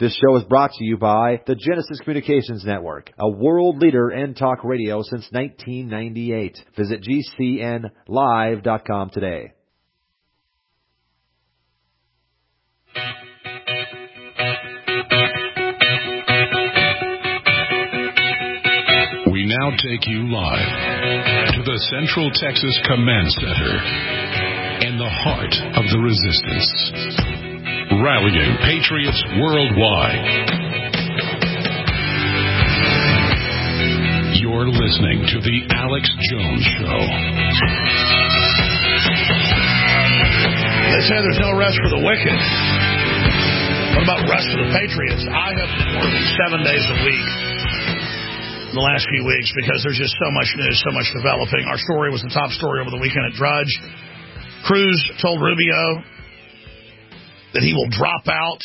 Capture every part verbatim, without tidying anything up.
This show is brought to you by the Genesis Communications Network, a world leader in talk radio since nineteen ninety-eight. Visit G C N live dot com today. We now take you live to the Central Texas Command Center in the heart of the resistance. Rallying patriots worldwide. You're listening to The Alex Jones Show. They say there's no rest for the wicked. What about rest for the patriots? I have been working seven days a week in the last few weeks because there's just so much news, so much developing. Our story was the top story over the weekend at Drudge. Cruz told Rubio that he will drop out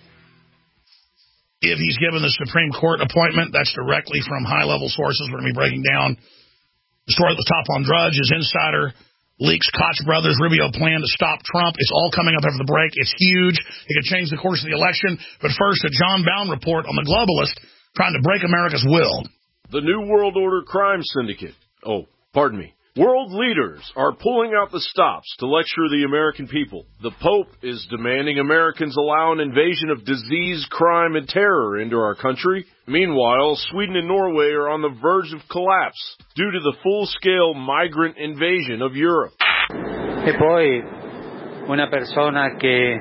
if he's given the Supreme Court appointment. That's directly from high-level sources. We're going to be breaking down the story at the top on Drudge. His insider leaks Koch brothers' Rubio plan to stop Trump. It's all coming up after the break. It's huge. It could change the course of the election. But first, a John Bowne report on the globalist trying to break America's will. The New World Order crime syndicate. Oh, pardon me. World leaders are pulling out the stops to lecture the American people. The Pope is demanding Americans allow an invasion of disease, crime, and terror into our country. Meanwhile, Sweden and Norway are on the verge of collapse due to the full-scale migrant invasion of Europe. E poi una persona che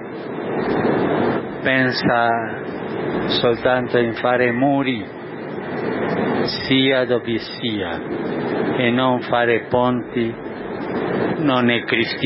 pensa soltanto in fare muri, sia dove sia, e non fare ponti, non è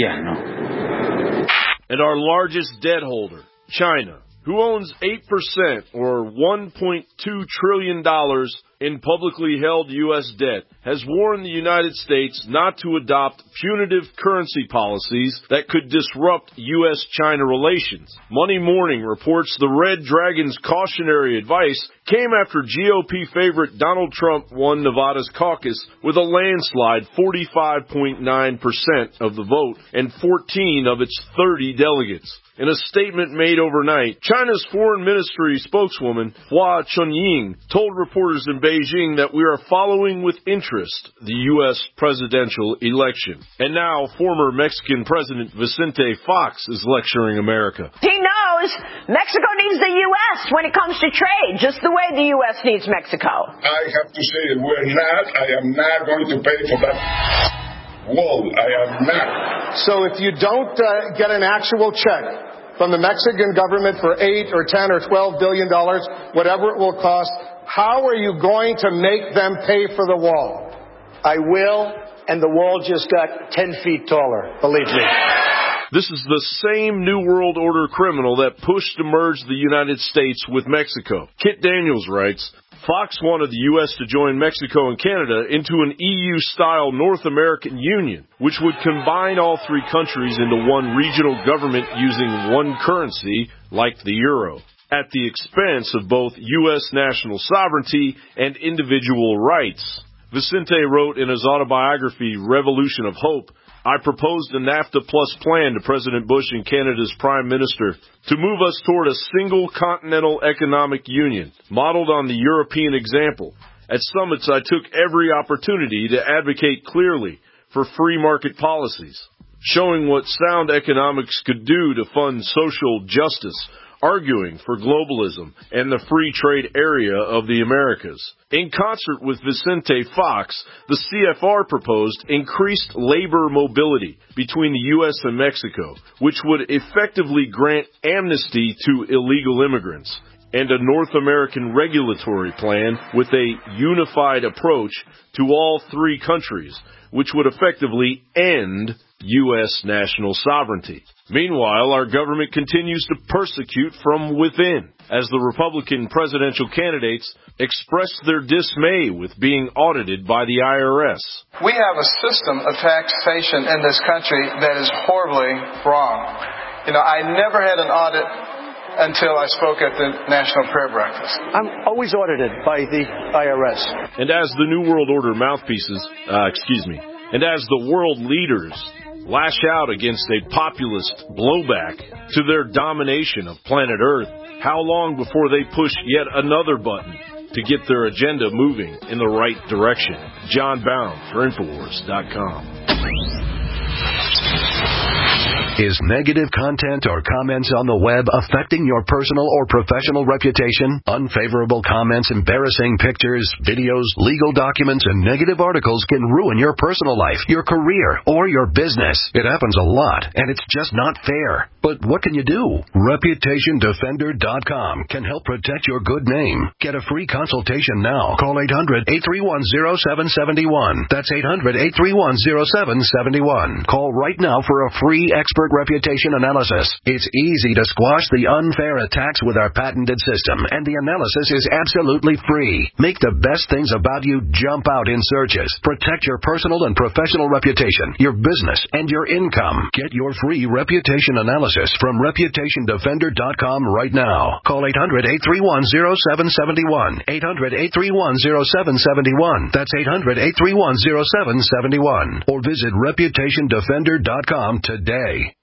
cristiano. And our largest debt holder, China, who owns eight percent or one point two trillion dollars in publicly held U S debt, has warned the United States not to adopt punitive currency policies that could disrupt U S China relations. Money Morning reports the Red Dragon's cautionary advice came after G O P favorite Donald Trump won Nevada's caucus with a landslide forty-five point nine percent of the vote and fourteen of its thirty delegates. In a statement made overnight, China's foreign ministry spokeswoman Hua Chunying told reporters in Beijing that we are following with interest the U S presidential election. And now former Mexican President Vicente Fox is lecturing America. He knows Mexico needs the U S when it comes to trade, just the way the U S needs Mexico. I have to say that we're not, I am not going to pay for that. Whoa, I am not. So if you don't uh, get an actual check from the Mexican government for eight or ten or twelve billion dollars, whatever it will cost, how are you going to make them pay for the wall? I will, and the wall just got ten feet taller, believe me. This is the same New World Order criminal that pushed to merge the United States with Mexico. Kit Daniels writes, Fox wanted the U S to join Mexico and Canada into an E U-style North American Union, which would combine all three countries into one regional government using one currency, like the euro, at the expense of both U S national sovereignty and individual rights. Vicente wrote in his autobiography, Revolution of Hope, I proposed a NAFTA Plus plan to President Bush and Canada's Prime Minister to move us toward a single continental economic union, modeled on the European example. At summits, I took every opportunity to advocate clearly for free market policies, showing what sound economics could do to fund social justice, arguing for globalism and the free trade area of the Americas. In concert with Vicente Fox, the C F R proposed increased labor mobility between the U S and Mexico, which would effectively grant amnesty to illegal immigrants, and a North American regulatory plan with a unified approach to all three countries, which would effectively end U S national sovereignty. Meanwhile, our government continues to persecute from within, as the Republican presidential candidates expressed their dismay with being audited by the I R S. We have a system of taxation in this country that is horribly wrong. You know, I never had an audit until I spoke at the National Prayer Breakfast. I'm always audited by the I R S. And as the New World Order mouthpieces, uh, excuse me, and as the world leaders lash out against a populist blowback to their domination of planet Earth? How long before they push yet another button to get their agenda moving in the right direction? John Bound for Infowars dot com. Is negative content or comments on the web affecting your personal or professional reputation? Unfavorable comments, embarrassing pictures, videos, legal documents, and negative articles can ruin your personal life, your career, or your business. It happens a lot, and it's just not fair. But what can you do? Reputation Defender dot com can help protect your good name. Get a free consultation now. Call eight hundred, eight three one, zero seven seven one. That's eight hundred, eight three one, zero seven seven one. Call right now for a free expert reputation analysis. It's easy to squash the unfair attacks with our patented system, and the analysis is absolutely free. Make the best things about you jump out in searches. Protect your personal and professional reputation, your business, and your income. Get your free reputation analysis from Reputation Defender dot com right now. Call eight hundred, eight three one, zero seven seven one. eight hundred, eight three one, zero seven seven one. That's eight hundred, eight three one, zero seven seven one. Or visit Reputation Defender dot com today.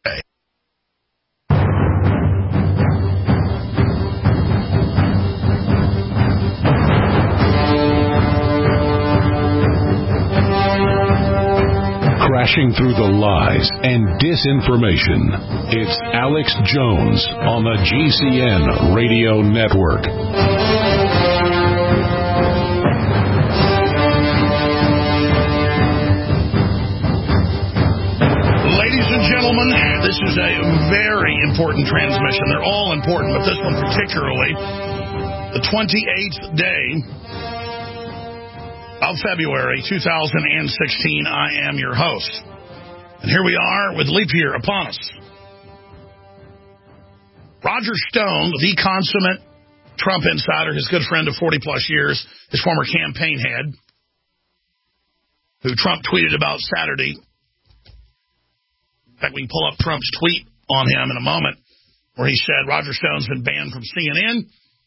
Crashing through the lies and disinformation. It's Alex Jones on the G C N Radio Network. Ladies and gentlemen, this is a very important transmission. They're all important, but this one particularly. The twenty-eighth day of February two thousand sixteen, I am your host. And here we are with leap year upon us. Roger Stone, the consummate Trump insider, his good friend of forty plus years, his former campaign head, who Trump tweeted about Saturday. In fact, we can pull up Trump's tweet on him in a moment, where he said Roger Stone's been banned from C N N.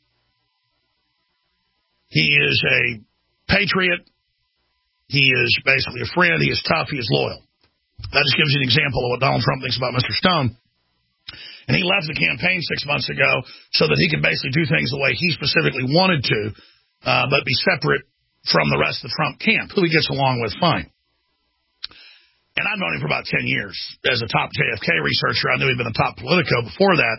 He is a patriot. He is basically a friend. He is tough. He is loyal. That just gives you an example of what Donald Trump thinks about Mister Stone. And he left the campaign six months ago so that he could basically do things the way he specifically wanted to, uh, but be separate from the rest of the Trump camp, who he gets along with fine. And I've known him for about ten years. As a top J F K researcher, I knew he'd been a top Politico before that.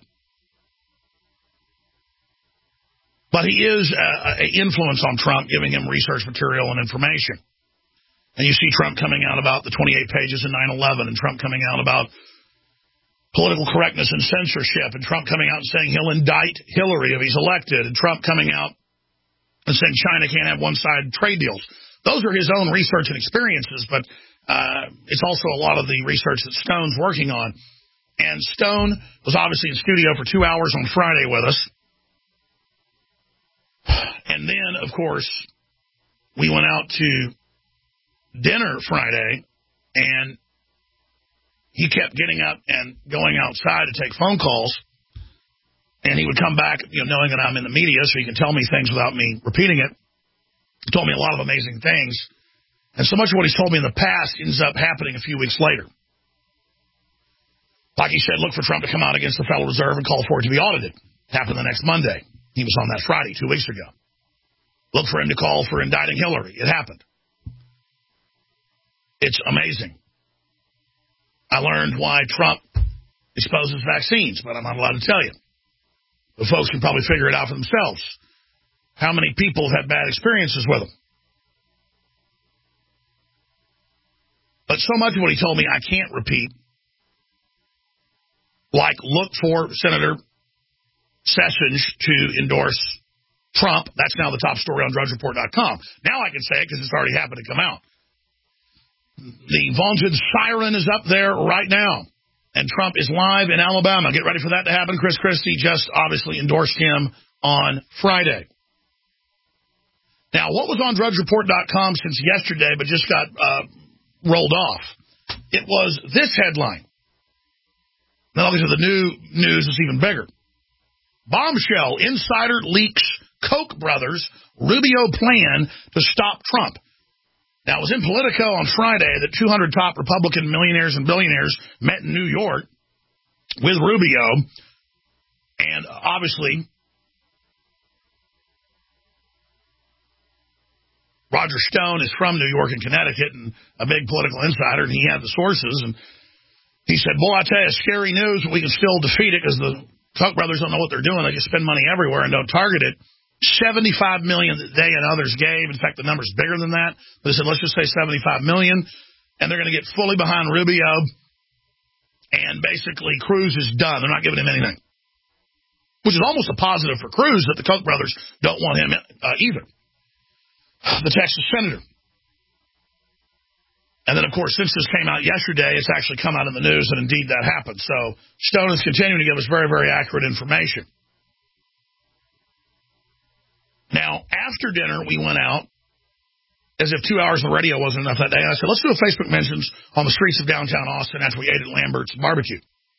But he is an influence on Trump, giving him research material and information. And you see Trump coming out about the twenty-eight pages in nine eleven, and Trump coming out about political correctness and censorship, and Trump coming out and saying he'll indict Hillary if he's elected, and Trump coming out and saying China can't have one-sided trade deals. Those are his own research and experiences, but uh, it's also a lot of the research that Stone's working on. And Stone was obviously in studio for two hours on Friday with us. And then, of course, we went out to dinner Friday, and he kept getting up and going outside to take phone calls, and he would come back, you know, knowing that I'm in the media, so he can tell me things without me repeating it. He told me a lot of amazing things, and so much of what he's told me in the past ends up happening a few weeks later. Like he said, look for Trump to come out against the Federal Reserve and call for it to be audited. Happened the next Monday. He was on that Friday, two weeks ago. Look for him to call for indicting Hillary. It happened. It's amazing. I learned why Trump exposes vaccines, but I'm not allowed to tell you. The folks can probably figure it out for themselves. How many people have had bad experiences with them? But so much of what he told me I can't repeat. Like, look for Senator Sessions to endorse Trump. That's now the top story on Drudge Report dot com. Now I can say it because it's already happened to come out. The vaunted siren is up there right now, and Trump is live in Alabama. Get ready for that to happen. Chris Christie just obviously endorsed him on Friday. Now, what was on Drudge Report dot com since yesterday but just got uh, rolled off? It was this headline. Now, these are the new news is even bigger. Bombshell, insider leaks Koch brothers Rubio plan to stop Trump. Now, it was in Politico on Friday that two hundred top Republican millionaires and billionaires met in New York with Rubio. And obviously, Roger Stone is from New York and Connecticut and a big political insider, and he had the sources. And he said, boy, I tell you, scary news. We can still defeat it because the Koch brothers don't know what they're doing. They just spend money everywhere and don't target it. seventy-five million dollars that they and others gave. In fact, the number's bigger than that. But they said, let's just say seventy-five million dollars. And they're going to get fully behind Rubio. And basically, Cruz is done. They're not giving him anything. Which is almost a positive for Cruz that the Koch brothers don't want him uh, either. The Texas senator. And then, of course, since this came out yesterday, it's actually come out in the news that indeed that happened. So Stone is continuing to give us very, very accurate information. Now, after dinner, we went out, as if two hours on the radio wasn't enough that day. And I said, let's do a Facebook mentions on the streets of downtown Austin after we ate at Lambert's Barbecue.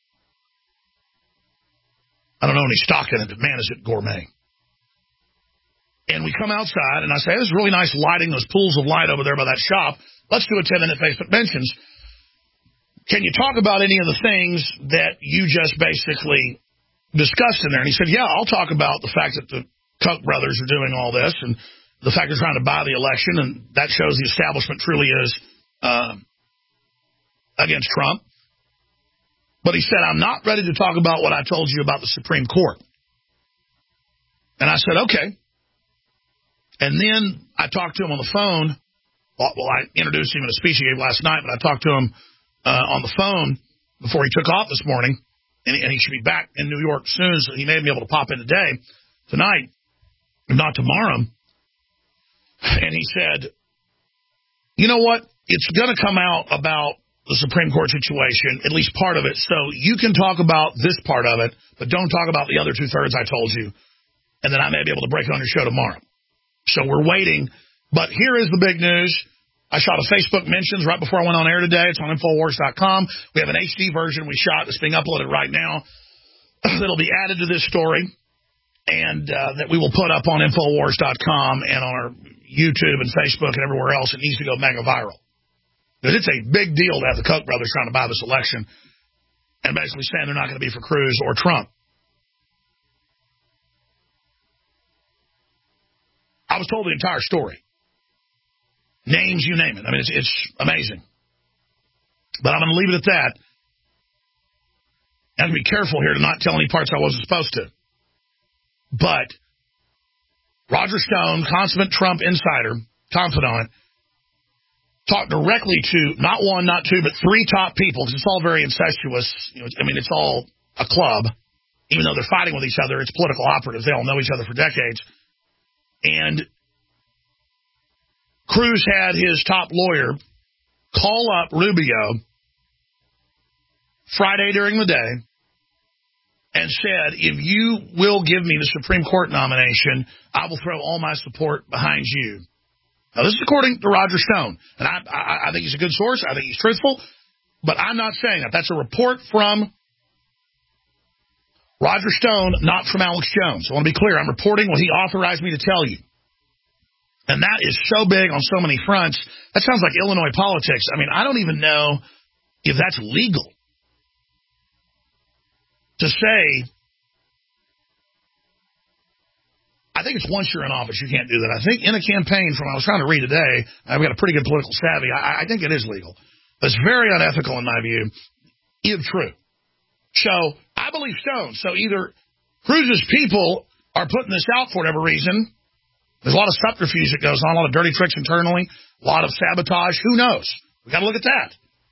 I don't know any stock in it, but man, is it gourmet. And we come outside, and I say, this is really nice lighting, those pools of light over there by that shop. Let's do a ten-minute Facebook mentions. Can you talk about any of the things that you just basically discussed in there? And he said, yeah, I'll talk about the fact that the Koch brothers are doing all this and the fact they're trying to buy the election, and that shows the establishment truly is uh, against Trump. But he said, I'm not ready to talk about what I told you about the Supreme Court. And I said, okay. And then I talked to him on the phone. Well, I introduced him in a speech he gave last night, but I talked to him uh, on the phone before he took off this morning, and he, and he should be back in New York soon, so he may be able to pop in today, tonight, if not tomorrow. And he said, you know what? It's going to come out about the Supreme Court situation, at least part of it, so you can talk about this part of it, but don't talk about the other two-thirds I told you, and then I may be able to break it on your show tomorrow. So we're waiting. But here is the big news. I shot a Facebook mentions right before I went on air today. It's on Infowars dot com. We have an H D version we shot that's being uploaded right now that'll be added to this story, and uh, that we will put up on Infowars dot com and on our YouTube and Facebook and everywhere else. It needs to go mega viral. Because it's a big deal to have the Koch brothers trying to buy this election and basically saying they're not going to be for Cruz or Trump. I was told the entire story. Names, you name it. I mean, it's, it's amazing. But I'm going to leave it at that. I have to be careful here to not tell any parts I wasn't supposed to. But Roger Stone, consummate Trump insider, confidant, talked directly to not one, not two, but three top people, because it's all very incestuous. You know, I mean, it's all a club. Even though they're fighting with each other, it's political operatives. They all know each other for decades. And Cruz had his top lawyer call up Rubio Friday during the day and said, if you will give me the Supreme Court nomination, I will throw all my support behind you. Now, this is according to Roger Stone. And I, I, I think he's a good source. I think he's truthful. But I'm not saying that. That's a report from Roger Stone, not from Alex Jones. I want to be clear. I'm reporting what he authorized me to tell you. And that is so big on so many fronts. That sounds like Illinois politics. I mean, I don't even know if that's legal to say. I think it's once you're in office, you can't do that. I think in a campaign, from I was trying to read today, I've got a pretty good political savvy. I, I think it is legal. But it's very unethical in my view, if true. So I believe Stone. So either Cruz's people are putting this out for whatever reason. There's a lot of subterfuge that goes on, a lot of dirty tricks internally, a lot of sabotage. Who knows? We've got to look at that.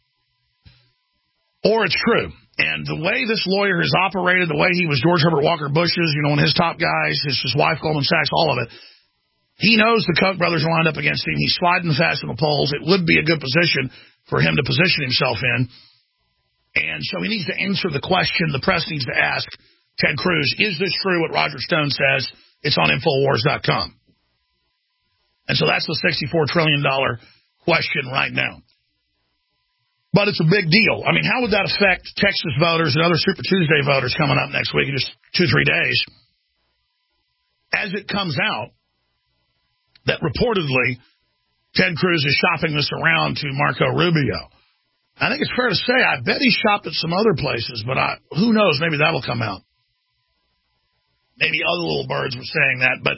Or it's true. And the way this lawyer has operated, the way he was George Herbert Walker Bush's, you know, one of his top guys, his, his wife, Goldman Sachs, all of it, he knows the Koch brothers are lined up against him. He's sliding fast in the polls. It would be a good position for him to position himself in. And so he needs to answer the question the press needs to ask Ted Cruz. Is this true what Roger Stone says? It's on Infowars dot com. And so that's the sixty-four trillion dollars question right now. But it's a big deal. I mean, how would that affect Texas voters and other Super Tuesday voters coming up next week in just two, three days? As it comes out that reportedly Ted Cruz is shopping this around to Marco Rubio. I think it's fair to say, I bet he shopped at some other places, but I, who knows, maybe that'll come out. Maybe other little birds were saying that, but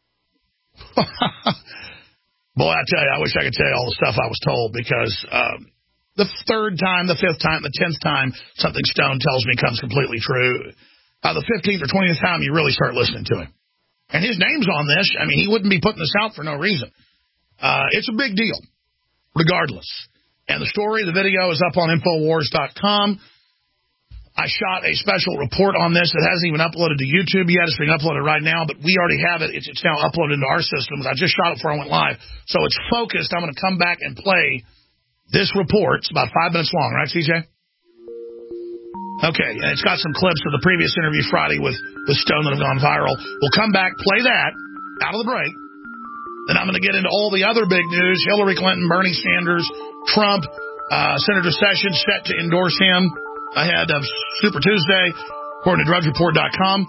boy, I tell you, I wish I could tell you all the stuff I was told, because um, the third time, the fifth time, the tenth time, something Stone tells me comes completely true. Uh, the fifteenth or twentieth time, you really start listening to him. And his name's on this. I mean, he wouldn't be putting this out for no reason. Uh, it's a big deal, regardless. And the story, the video is up on Infowars dot com. I shot a special report on this that hasn't even uploaded to YouTube yet. It's being uploaded right now, but we already have it. It's, it's now uploaded into our systems. I just shot it before I went live. So it's focused. I'm going to come back and play this report. It's about five minutes long, right, C J? Okay, and it's got some clips of the previous interview Friday with, with Stone that have gone viral. We'll come back, play that, out of the break. Then I'm going to get into all the other big news. Hillary Clinton, Bernie Sanders, Trump, uh, Senator Sessions set to endorse him ahead of Super Tuesday, according to Drudge Report dot com.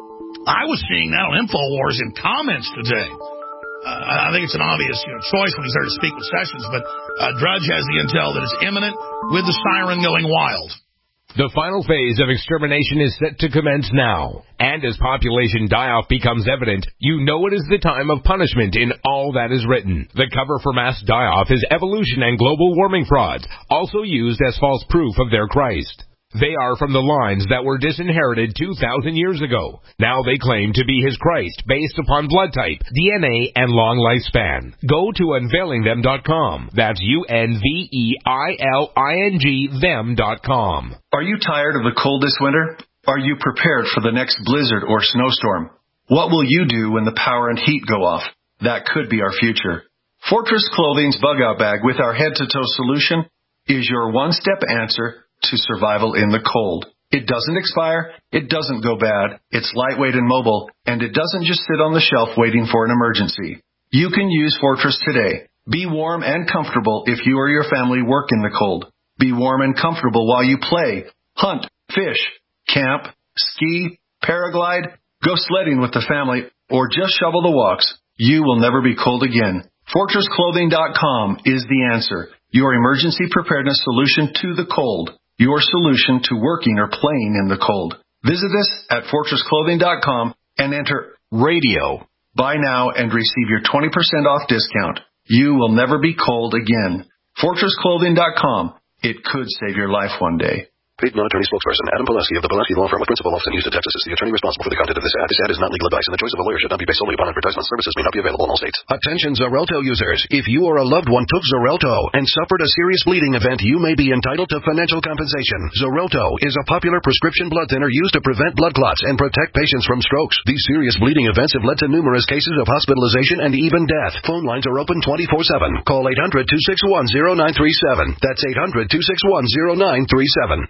I was seeing that on InfoWars in comments today. Uh, I think it's an obvious you know, choice when he's there to speak with Sessions, but uh, Drudge has the intel that it's imminent with the siren going wild. The final phase of extermination is set to commence now. And as population die-off becomes evident, you know it is the time of punishment in all that is written. The cover for mass die-off is evolution and global warming frauds, also used as false proof of their Christ. They are from the lines that were disinherited two thousand years ago. Now they claim to be his Christ based upon blood type, D N A, and long lifespan. Go to unveiling them dot com. That's U N V E I L I N G them dot com. Are you tired of the cold this winter? Are you prepared for the next blizzard or snowstorm? What will you do when the power and heat go off? That could be our future. Fortress Clothing's Bug-Out Bag with our head-to-toe solution is your one-step answer to survival in the cold. It doesn't expire, it doesn't go bad, it's lightweight and mobile, and it doesn't just sit on the shelf waiting for an emergency. You can use Fortress today. Be warm and comfortable if you or your family work in the cold. Be warm and comfortable while you play, hunt, fish, camp, ski, paraglide, go sledding with the family, or just shovel the walks. You will never be cold again. Fortress Clothing dot com is the answer. Your emergency preparedness solution to the cold. Your solution to working or playing in the cold. Visit us at Fortress Clothing dot com and enter radio. Buy now and receive your twenty percent off discount. You will never be cold again. Fortress Clothing dot com. It could save your life one day. Paid non-attorney spokesperson Adam Pulaski of the Pulaski Law Firm with principal office in Houston, Texas is the attorney responsible for the content of this ad. This ad is not legal advice, and the choice of a lawyer should not be based solely upon advertisement. Services may not be available in all states. Attention Xarelto users. If you or a loved one took Xarelto and suffered a serious bleeding event, you may be entitled to financial compensation. Xarelto is a popular prescription blood thinner used to prevent blood clots and protect patients from strokes. These serious bleeding events have led to numerous cases of hospitalization and even death. Phone lines are open twenty-four seven. Call eight hundred, two six one, zero nine three seven. That's eight hundred, two six one, zero nine three seven.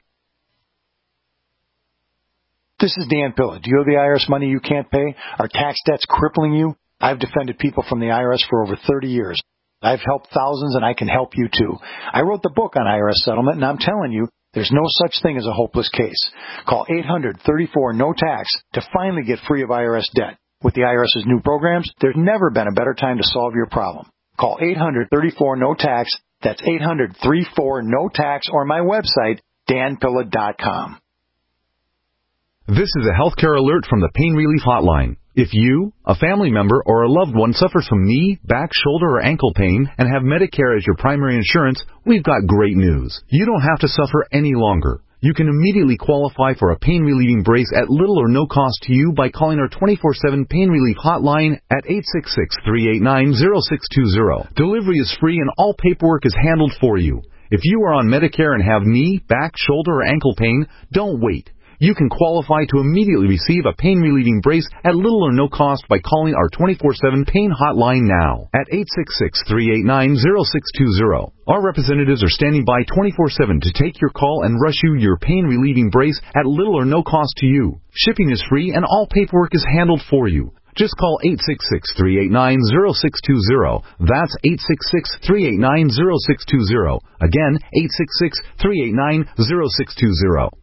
This is Dan Pilla. Do you owe the I R S money you can't pay? Are tax debts crippling you? I've defended people from the I R S for over thirty years. I've helped thousands, and I can help you too. I wrote the book on I R S settlement, and I'm telling you, there's no such thing as a hopeless case. Call eight hundred, thirty-four, no tax to finally get free of I R S debt. With the IRS's new programs, there's never been a better time to solve your problem. Call eight hundred, thirty-four, no tax. That's eight hundred, thirty-four, no tax, or my website, dan pilla dot com. This is a healthcare alert from the Pain Relief Hotline. If you, a family member, or a loved one suffers from knee, back, shoulder, or ankle pain and have Medicare as your primary insurance, we've got great news. You don't have to suffer any longer. You can immediately qualify for a pain-relieving brace at little or no cost to you by calling our twenty-four seven Pain Relief Hotline at eight six six, three eight nine, zero six two zero. Delivery is free and all paperwork is handled for you. If you are on Medicare and have knee, back, shoulder, or ankle pain, don't wait. You can qualify to immediately receive a pain-relieving brace at little or no cost by calling our twenty-four seven Pain Hotline now at eight six six, three eight nine, zero six two zero. Our representatives are standing by twenty-four seven to take your call and rush you your pain-relieving brace at little or no cost to you. Shipping is free and all paperwork is handled for you. Just call eight six six, three eight nine, zero six two zero. That's eight six six, three eight nine, zero six two zero. Again, eight six six, three eight nine, zero six two zero.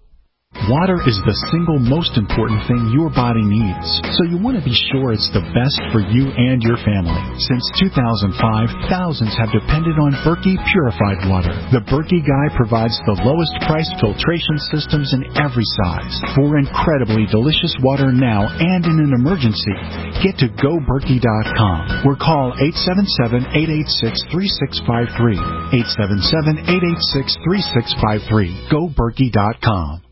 Water is the single most important thing your body needs, so you want to be sure it's the best for you and your family. Since two thousand five, thousands have depended on Berkey purified water. The Berkey Guy provides the lowest price filtration systems in every size. For incredibly delicious water now and in an emergency, get to go berkey dot com or call eight seven seven, eight eight six, three six five three. eight seven seven, eight eight six, three six five three. go berkey dot com.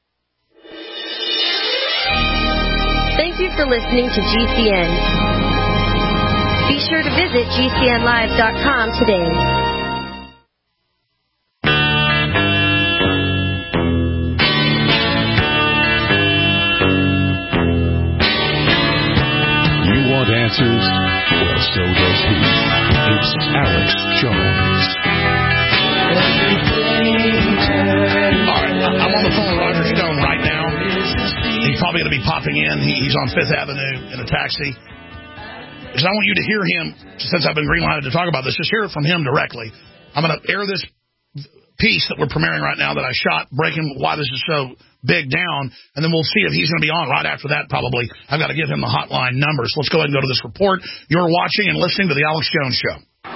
Thank you for listening to G C N. Be sure to visit G C N live dot com today. You want answers? Well, so does he. It's Alex Jones. All right, I'm on the phone with Roger Stone right now. He's probably going to be popping in. He, he's on Fifth Avenue in a taxi. Because I want you to hear him, since I've been green-lighted to talk about this, just hear it from him directly. I'm going to air this piece that we're premiering right now that I shot, breaking why this is so big down, and then we'll see if he's going to be on right after that probably. I've got to give him the hotline numbers. Let's go ahead and go to this report. You're watching and listening to The Alex Jones Show.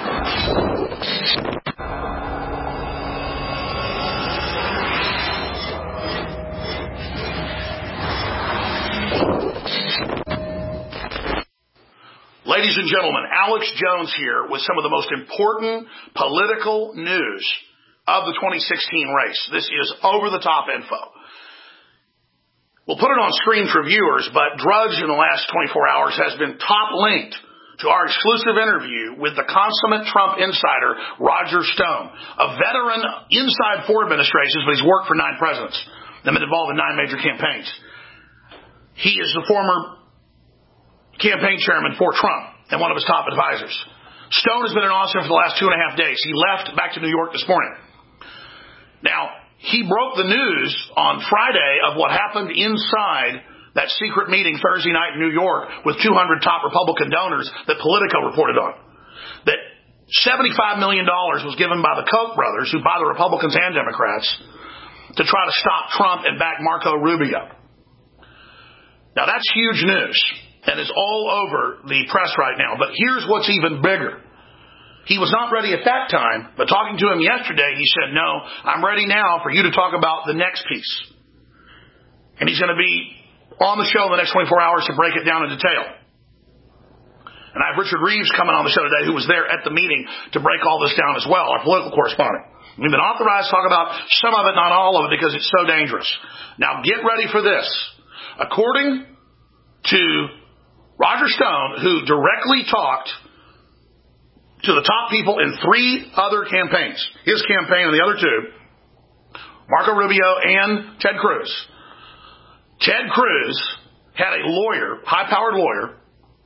Ladies and gentlemen, Alex Jones here with some of the most important political news of the twenty sixteen race. This is over-the-top info. We'll put it on screen for viewers, but Drudge in the last twenty-four hours has been top-linked to our exclusive interview with the consummate Trump insider, Roger Stone, a veteran inside four administrations, but he's worked for nine presidents and been involved in nine major campaigns. He is the former campaign chairman for Trump and one of his top advisors. Stone has been in Austin for the last two and a half days. He left back to New York this morning. Now, he broke the news on Friday of what happened inside that secret meeting Thursday night in New York with two hundred top Republican donors that Politico reported on. That seventy-five million dollars was given by the Koch brothers, who buy the Republicans and Democrats, to try to stop Trump and back Marco Rubio. Now, that's huge news. And is all over the press right now. But here's what's even bigger. He was not ready at that time, but talking to him yesterday, he said, no, I'm ready now for you to talk about the next piece. And he's going to be on the show in the next twenty-four hours to break it down in detail. And I have Richard Reeves coming on the show today, who was there at the meeting to break all this down as well, our political correspondent. We've been authorized to talk about some of it, not all of it, because it's so dangerous. Now get ready for this. According to Roger Stone, who directly talked to the top people in three other campaigns, his campaign and the other two, Marco Rubio and Ted Cruz. Ted Cruz had a lawyer, high-powered lawyer,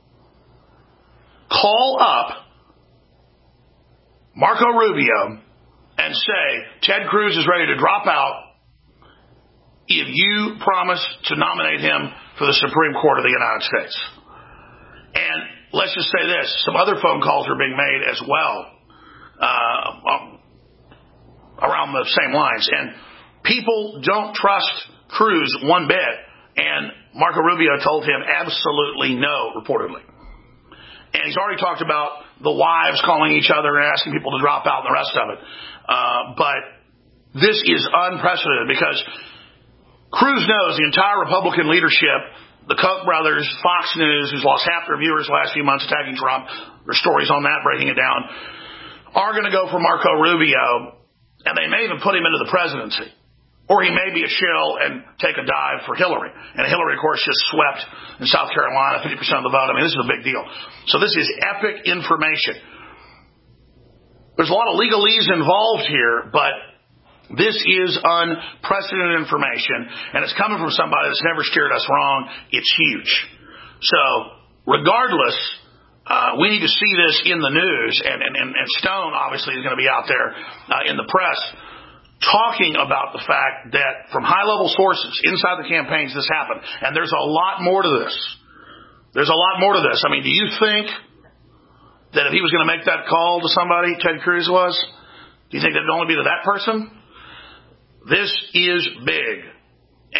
call up Marco Rubio and say, Ted Cruz is ready to drop out if you promise to nominate him for the Supreme Court of the United States. And let's just say this, some other phone calls are being made as well uh, around the same lines. And people don't trust Cruz one bit. And Marco Rubio told him absolutely no, reportedly. And he's already talked about the wives calling each other and asking people to drop out and the rest of it. Uh, but this is unprecedented because Cruz knows the entire Republican leadership, the Koch brothers, Fox News, who's lost half their viewers the last few months attacking Trump, there's stories on that breaking it down, are going to go for Marco Rubio, and they may even put him into the presidency. Or he may be a shill and take a dive for Hillary. And Hillary, of course, just swept in South Carolina, fifty percent of the vote. I mean, this is a big deal. So this is epic information. There's a lot of legalese involved here, but this is unprecedented information, and it's coming from somebody that's never steered us wrong. It's huge. So, regardless, uh, we need to see this in the news, and, and, and Stone obviously is going to be out there uh, in the press talking about the fact that from high-level sources inside the campaigns this happened, and there's a lot more to this. There's a lot more to this. I mean, do you think that if he was going to make that call to somebody, Ted Cruz was, do you think that it'd only be to that person? This is big,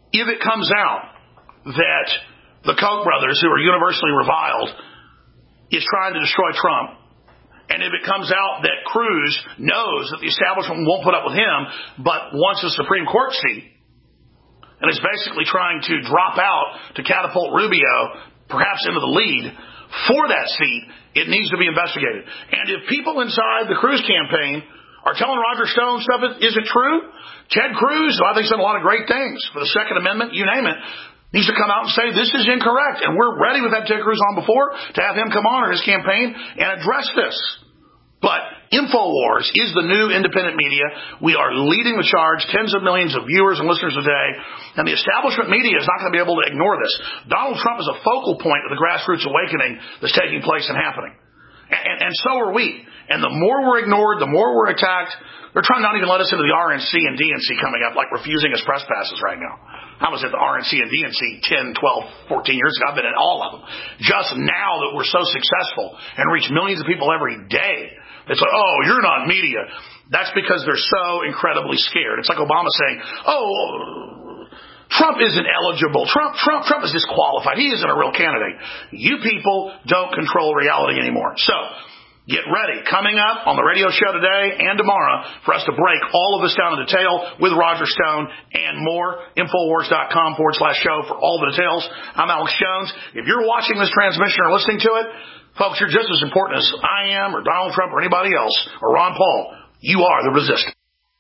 if it comes out that the Koch brothers, who are universally reviled, is trying to destroy Trump, and if it comes out that Cruz knows that the establishment won't put up with him, but wants a Supreme Court seat, and is basically trying to drop out to catapult Rubio perhaps into the lead for that seat, it needs to be investigated. And if people inside the Cruz campaign are telling Roger Stone stuff that isn't true, Ted Cruz, who I think has done a lot of great things for the Second Amendment, you name it, needs to come out and say this is incorrect. And we're ready, we've had Ted Cruz on before, to have him come on or his campaign and address this. But InfoWars is the new independent media. We are leading the charge, tens of millions of viewers and listeners a day, and the establishment media is not going to be able to ignore this. Donald Trump is a focal point of the grassroots awakening that's taking place and happening. And, and, and so are we. And the more we're ignored, the more we're attacked. They're trying not even let us into the R N C and D N C coming up, like refusing us press passes right now. I was at the R N C and D N C ten, twelve, fourteen years ago. I've been at all of them. Just now that we're so successful and reach millions of people every day, it's like, oh, you're not media. That's because they're so incredibly scared. It's like Obama saying, oh, Trump isn't eligible. Trump, Trump, Trump is disqualified. He isn't a real candidate. You people don't control reality anymore. So get ready. Coming up on the radio show today and tomorrow for us to break all of this down in detail with Roger Stone and more. Infowars.com forward slash show for all the details. I'm Alex Jones. If you're watching this transmission or listening to it, folks, you're just as important as I am or Donald Trump or anybody else or Ron Paul. You are the resistance.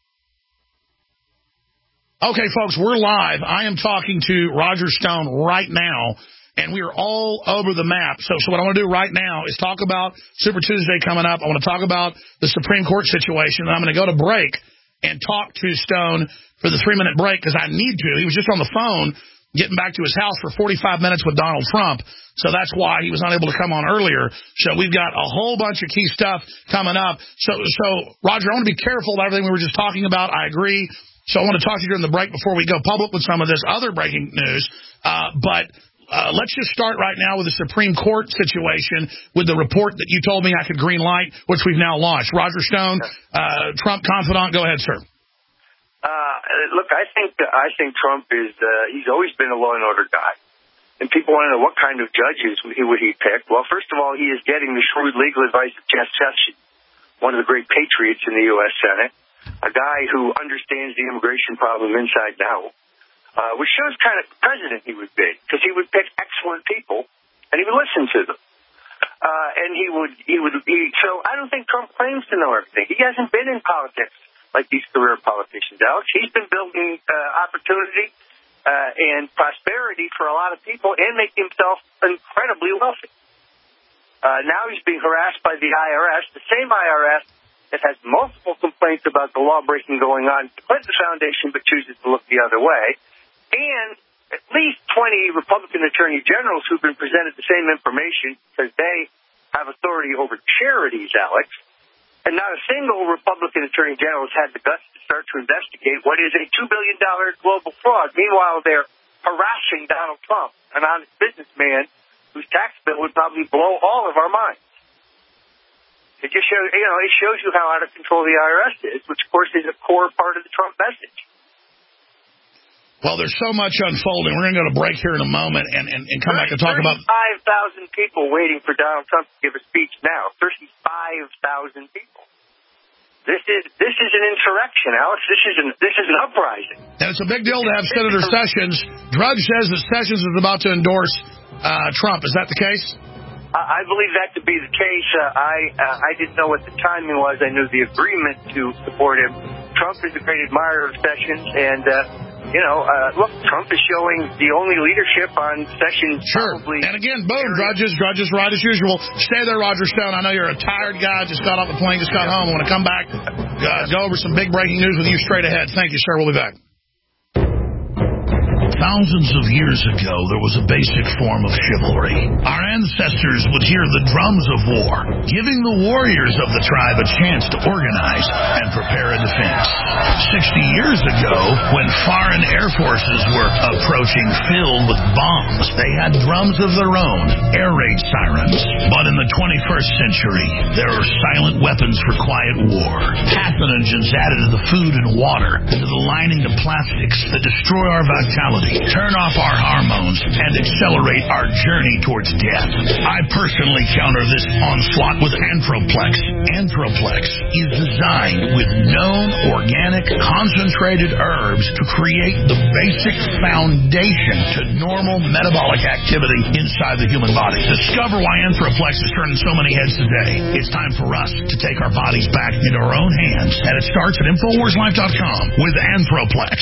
Okay, folks, we're live. I am talking to Roger Stone right now, and we are all over the map. So, so what I want to do right now is talk about Super Tuesday coming up. I want to talk about the Supreme Court situation, and I'm going to go to break and talk to Stone for the three-minute break because I need to. He was just on the phone getting back to his house for forty-five minutes with Donald Trump. So that's why he was unable to come on earlier. So we've got a whole bunch of key stuff coming up. So, so Roger, I want to be careful about everything we were just talking about. I agree. So I want to talk to you during the break before we go public with some of this other breaking news. Uh, but uh, let's just start right now with the Supreme Court situation with the report that you told me I could green light, which we've now launched. Roger Stone, uh, Trump confidant. Go ahead, sir. Uh, look, I think I think Trump is uh, he's always been a law and order guy. And people want to know what kind of judges would he pick. Well, first of all, he is getting the shrewd legal advice of Jeff Sessions, one of the great patriots in the U S Senate, a guy who understands the immigration problem inside and out, uh, which shows kind of president he would be, because he would pick excellent people and he would listen to them. Uh, and he would, he would, he, so I don't think Trump claims to know everything. He hasn't been in politics like these career politicians, Alex. He's been building uh, opportunity Uh, and prosperity for a lot of people and making himself incredibly wealthy. Uh, now he's being harassed by the I R S, the same I R S that has multiple complaints about the law-breaking going on at the Clinton Foundation but chooses to look the other way, and at least twenty Republican attorney generals who've been presented the same information because they have authority over charities, Alex, and not a single Republican attorney general has had the guts to start to investigate what is a two billion dollars global fraud. Meanwhile, they're harassing Donald Trump, an honest businessman whose tax bill would probably blow all of our minds. It just shows, you know, it shows you how out of control the I R S is, which, of course, is a core part of the Trump message. Well, there's so much unfolding. We're going to go to break here in a moment and, and, and come back and talk about... thirty-five thousand people waiting for Donald Trump to give a speech now. thirty-five thousand people. This is this is an insurrection, Alex. This is an, this is an uprising. And it's a big deal to have Senator Sessions. Drudge says that Sessions is about to endorse uh, Trump. Is that the case? I believe that to be the case. Uh, I uh, I didn't know what the timing was. I knew the agreement to support him. Trump is a great admirer of Sessions, and... Uh, You know, uh, look, Trump is showing the only leadership on Sessions. Sure. Probably and again, boom, Drudges, Drudges right as usual. Stay there, Roger Stone. I know you're a tired guy, just got off the plane, just got home. I want to come back, uh, go over some big breaking news with you straight ahead. Thank you, sir. We'll be back. Thousands of years ago, there was a basic form of chivalry. Our ancestors would hear the drums of war, giving the warriors of the tribe a chance to organize and prepare a defense. Sixty years ago, when foreign air forces were approaching filled with bombs, they had drums of their own, air raid sirens. But in the twenty-first century, there are silent weapons for quiet war. Pathogens added to the food and water, and to the lining of plastics that destroy our vitality. body, turn off our hormones, and accelerate our journey towards death. I personally counter this onslaught with Anthroplex. Anthroplex is designed with known organic concentrated herbs to create the basic foundation to normal metabolic activity inside the human body. Discover why Anthroplex is turning so many heads today. It's time for us to take our bodies back into our own hands, and it starts at Infowars Life dot com with Anthroplex.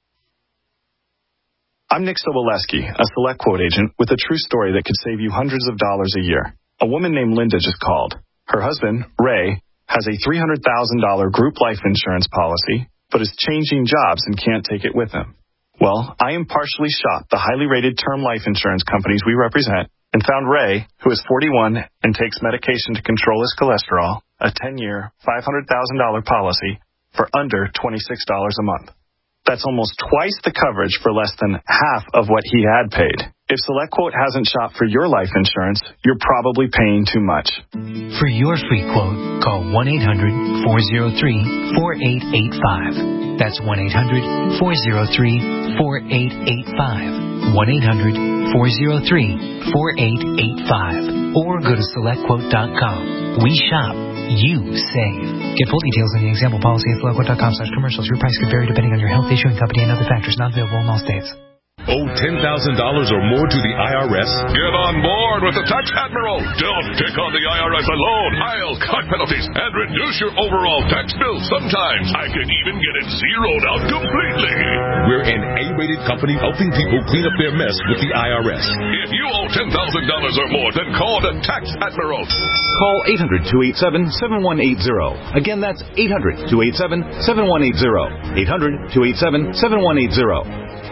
I'm Nick Soboleski, a Select Quote agent with a true story that could save you hundreds of dollars a year. A woman named Linda just called. Her husband, Ray, has a three hundred thousand dollars group life insurance policy, but is changing jobs and can't take it with him. Well, I impartially shopped the highly rated term life insurance companies we represent and found Ray, who is forty-one and takes medication to control his cholesterol, a ten-year, five hundred thousand dollars policy for under twenty-six dollars a month. That's almost twice the coverage for less than half of what he had paid. If SelectQuote hasn't shopped for your life insurance, you're probably paying too much. For your free quote, call one eight hundred, four oh three, four eight eight five. That's one eight hundred, four oh three, four eight eight five. one eight hundred, four oh three, four eight eight five. Or go to select quote dot com. We shop. You save. Get full details on the example policy at select quote dot com slash commercials. Your price could vary depending on your health, issuing company, and other factors. Not available in all states. Owe ten thousand dollars or more to the I R S? Get on board with the Tax Admiral. Don't take on the I R S alone. I'll cut penalties and reduce your overall tax bill. Sometimes I can even get it zeroed out completely. We're an A-rated company helping people clean up their mess with the I R S. If you owe ten thousand dollars or more, then call the Tax Admiral. Call eight hundred, two eight seven, seven one eight zero. Again, that's eight hundred, two eight seven, seven one eight zero. eight hundred, two eight seven, seven one eight zero.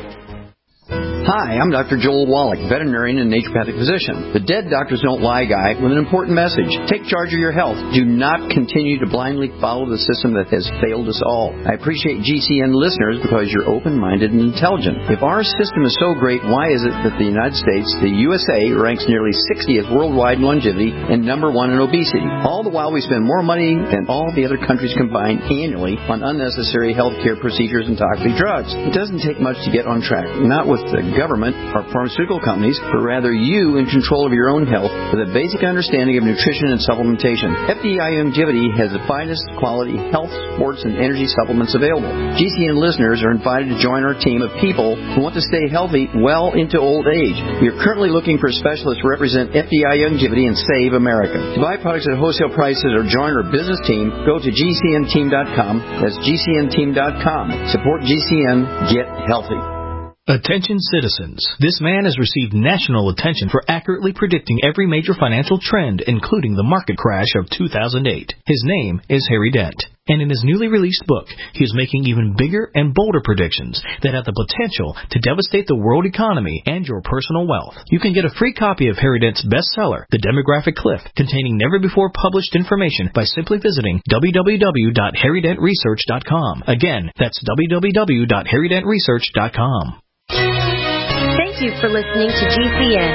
Hi, I'm Doctor Joel Wallach, veterinarian and naturopathic physician. The Dead Doctors Don't Lie guy with an important message. Take charge of your health. Do not continue to blindly follow the system that has failed us all. I appreciate G C N listeners because you're open-minded and intelligent. If our system is so great, why is it that the United States, the U S A, ranks nearly sixtieth worldwide in longevity and number one in obesity? All the while we spend more money than all the other countries combined annually on unnecessary health care procedures and toxic drugs. It doesn't take much to get on track. Not with the government or pharmaceutical companies, but rather you in control of your own health with a basic understanding of nutrition and supplementation. F D I Longevity has the finest quality health, sports, and energy supplements available. G C N listeners are invited to join our team of people who want to stay healthy well into old age. We are currently looking for specialists to represent F D I Longevity and Save America. To buy products at wholesale prices or join our business team, go to G C N team dot com. That's G C N team dot com. Support G C N. Get healthy. Attention citizens. This man has received national attention for accurately predicting every major financial trend, including the market crash of two thousand eight. His name is Harry Dent. And in his newly released book, he is making even bigger and bolder predictions that have the potential to devastate the world economy and your personal wealth. You can get a free copy of Harry Dent's bestseller, The Demographic Cliff, containing never-before-published information by simply visiting w w w dot harry dent research dot com. Again, that's w w w dot harry dent research dot com. Thank you for listening to G C N.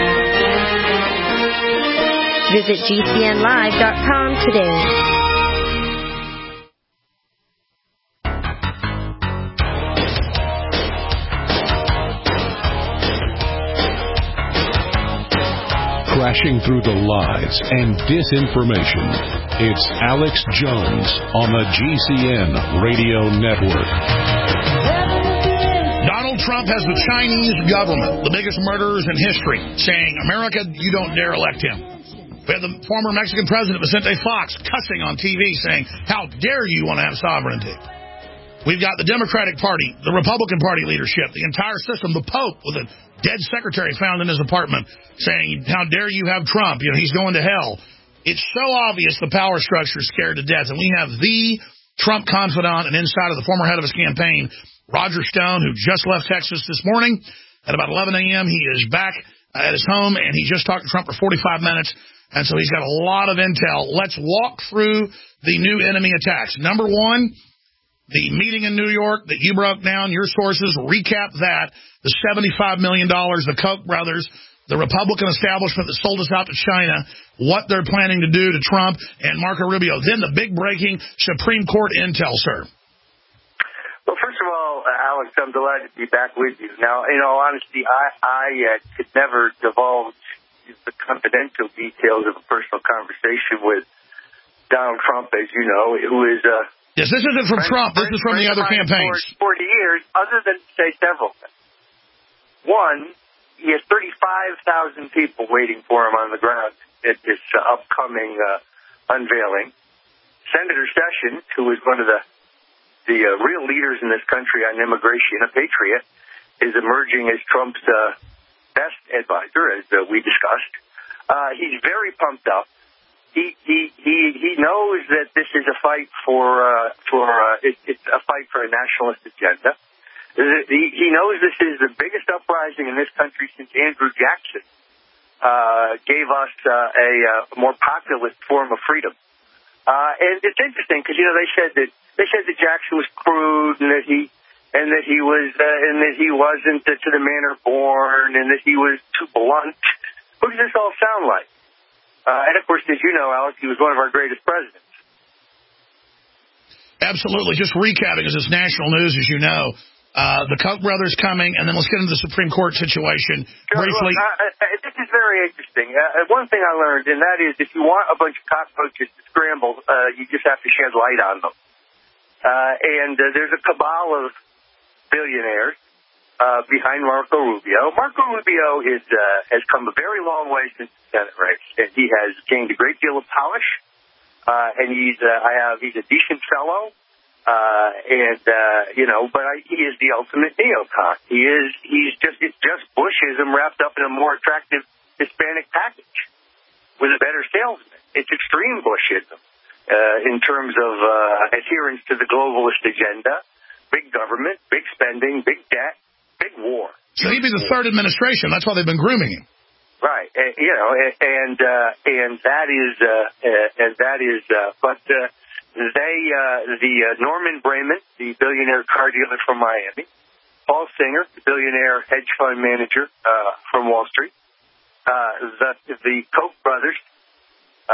Visit G C N live dot com today. Crashing through the lies and disinformation. It's Alex Jones on the G C N Radio Network. Donald Trump has the Chinese government, the biggest murderers in history, saying, America, you don't dare elect him. We have the former Mexican president, Vicente Fox, cussing on T V, saying, how dare you want to have sovereignty? We've got the Democratic Party, the Republican Party leadership, the entire system, the Pope with a dead secretary found in his apartment saying, how dare you have Trump? You know, he's going to hell. It's so obvious the power structure is scared to death. And we have the Trump confidant and inside of the former head of his campaign, Roger Stone, who just left Texas this morning at about eleven a.m. He is back at his home, and he just talked to Trump for forty-five minutes. And so he's got a lot of intel. Let's walk through the new enemy attacks. Number one, the meeting in New York that you broke down, your sources, recap that. The seventy-five million dollars, the Koch brothers, the Republican establishment that sold us out to China, what they're planning to do to Trump and Marco Rubio. Then the big breaking Supreme Court intel, sir. Well, first of all, Alex, I'm delighted to be back with you. Now, in all honesty, I, I uh, could never divulge the confidential details of a personal conversation with Donald Trump, as you know, who is... Uh, yes, this isn't from Trump. This is from the other campaigns. For forty years, other than to say several things. One, he has thirty-five thousand people waiting for him on the ground at this uh, upcoming uh, unveiling. Senator Sessions, who is one of the the uh, real leaders in this country on immigration, a patriot, is emerging as Trump's uh, best advisor, as uh, we discussed. Uh, he's very pumped up. He he he he knows that this is a fight for uh, for uh, it, it's a fight for a nationalist agenda. He, he knows this is the biggest uprising in this country since Andrew Jackson uh, gave us uh, a, a more populist form of freedom. Uh, and it's interesting because you know they said that they said that Jackson was crude and that he and that he was uh, and that he wasn't uh, to the manner born and that he was too blunt. Who does this all sound like? Uh, and of course, as you know, Alex, he was one of our greatest presidents. Absolutely. Just recapping, as it's national news, as you know. Uh, the Koch brothers coming, and then let's get into the Supreme Court situation Sure, briefly. Look, uh, uh, this is very interesting. Uh, one thing I learned, and that is if you want a bunch of cockroaches to scramble, uh, you just have to shed light on them. Uh, and uh, there's a cabal of billionaires uh, behind Marco Rubio. Marco Rubio is uh, has come a very long way since the Senate race, and he has gained a great deal of polish. Uh, and he's uh, I have he's a decent fellow. Uh, and, uh, you know, but I, he is the ultimate neocon. He is, he's just, it's just Bushism wrapped up in a more attractive Hispanic package with a better salesman. It's extreme Bushism, uh, in terms of, uh, adherence to the globalist agenda, big government, big spending, big debt, big war. So he'd be the third administration. That's why they've been grooming him. Right. Uh, you know, and, uh, and that is, uh, uh and that is, uh, but, uh, They, uh, the uh, Norman Brayman, the billionaire car dealer from Miami, Paul Singer, the billionaire hedge fund manager uh, from Wall Street, uh, the the Koch brothers, uh,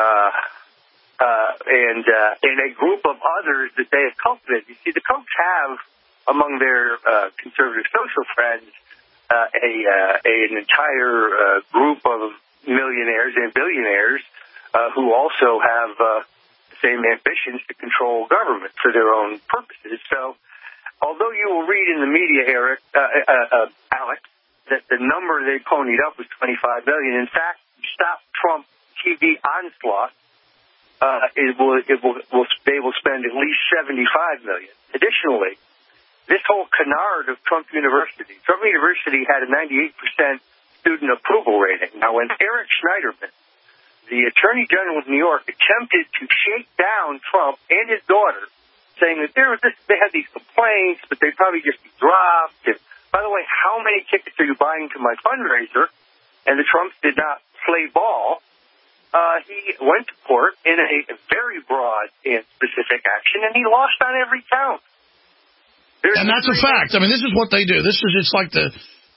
uh, and uh, and a group of others that they have cultivated. You see, the Kochs have among their uh, conservative social friends uh, a uh, an entire uh, group of millionaires and billionaires uh, who also have. Uh, same ambitions to control government for their own purposes. So, although you will read in the media, Eric, uh, uh, uh, Alex, that the number they ponied up was twenty-five billion dollars. In fact, stop Trump T V onslaught, uh, it will, it will, will, they will spend at least seventy-five million dollars. Additionally, this whole canard of Trump University, Trump University had a ninety-eight percent student approval rating. Now, when Eric Schneiderman, the Attorney General of New York, attempted to shake down Trump and his daughter, saying that there was this, they had these complaints, but they'd probably just be dropped. And, by the way, how many tickets are you buying to my fundraiser? And the Trumps did not play ball. Uh, he went to court in a very broad and specific action, and he lost on every count. There's and that's a fact. I mean, this is what they do. This is it's like the...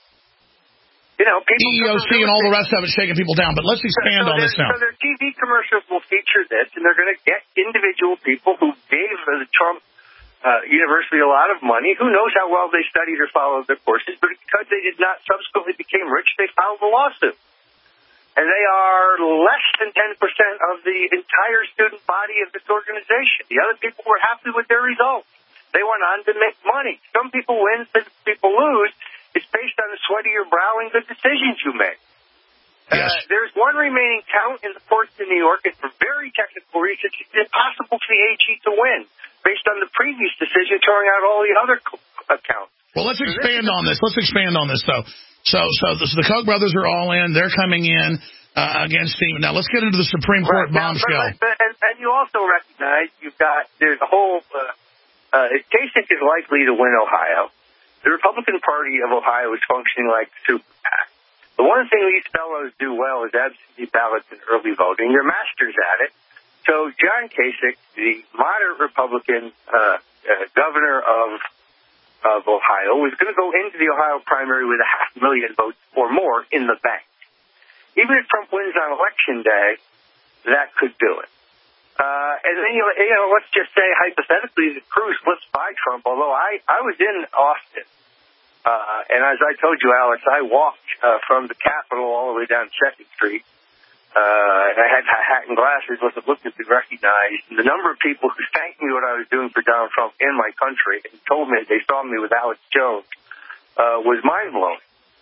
You know, people E E O C and all the rest of it shaking people down. But let's expand so on this now. So their T V commercials will feature this, and they're going to get individual people who gave the Trump uh, University a lot of money. Who knows how well they studied or followed their courses, but because they did not subsequently became rich, they filed a lawsuit. And they are less than ten percent of the entire student body of this organization. The other people were happy with their results. They went on to make money. Some people win, some people lose. It's based on the sweat of your brow and good decisions you make. Yes. Uh, there's one remaining count in the courts in New York, and for very technical reasons, it's impossible for the A G to win, based on the previous decision throwing out all the other accounts. Well, let's expand on this. Let's expand on this, though. So, so the, so the Koch brothers are all in. They're coming in uh, against Stephen. Now, let's get into the Supreme Court right. now, bombshell. But, but, and, and you also recognize you've got, there's a whole, uh, uh, Kasich is likely to win Ohio. The Republican Party of Ohio is functioning like a super PAC. The one thing these fellows do well is absentee ballots and early voting. They're masters at it. So John Kasich, the moderate Republican uh, uh, governor of of Ohio, is going to go into the Ohio primary with a half million votes or more in the bank. Even if Trump wins on Election Day, that could do it. Uh, and then, you know, you know, let's just say hypothetically that Cruz flips by Trump, although I, I was in Austin. Uh, and as I told you, Alex, I walked uh, from the Capitol all the way down second Street. Uh, and I had a hat and glasses, wasn't looking to be recognized. And the number of people who thanked me what I was doing for Donald Trump in my country and told me they saw me with Alex Jones uh, was mind-blowing.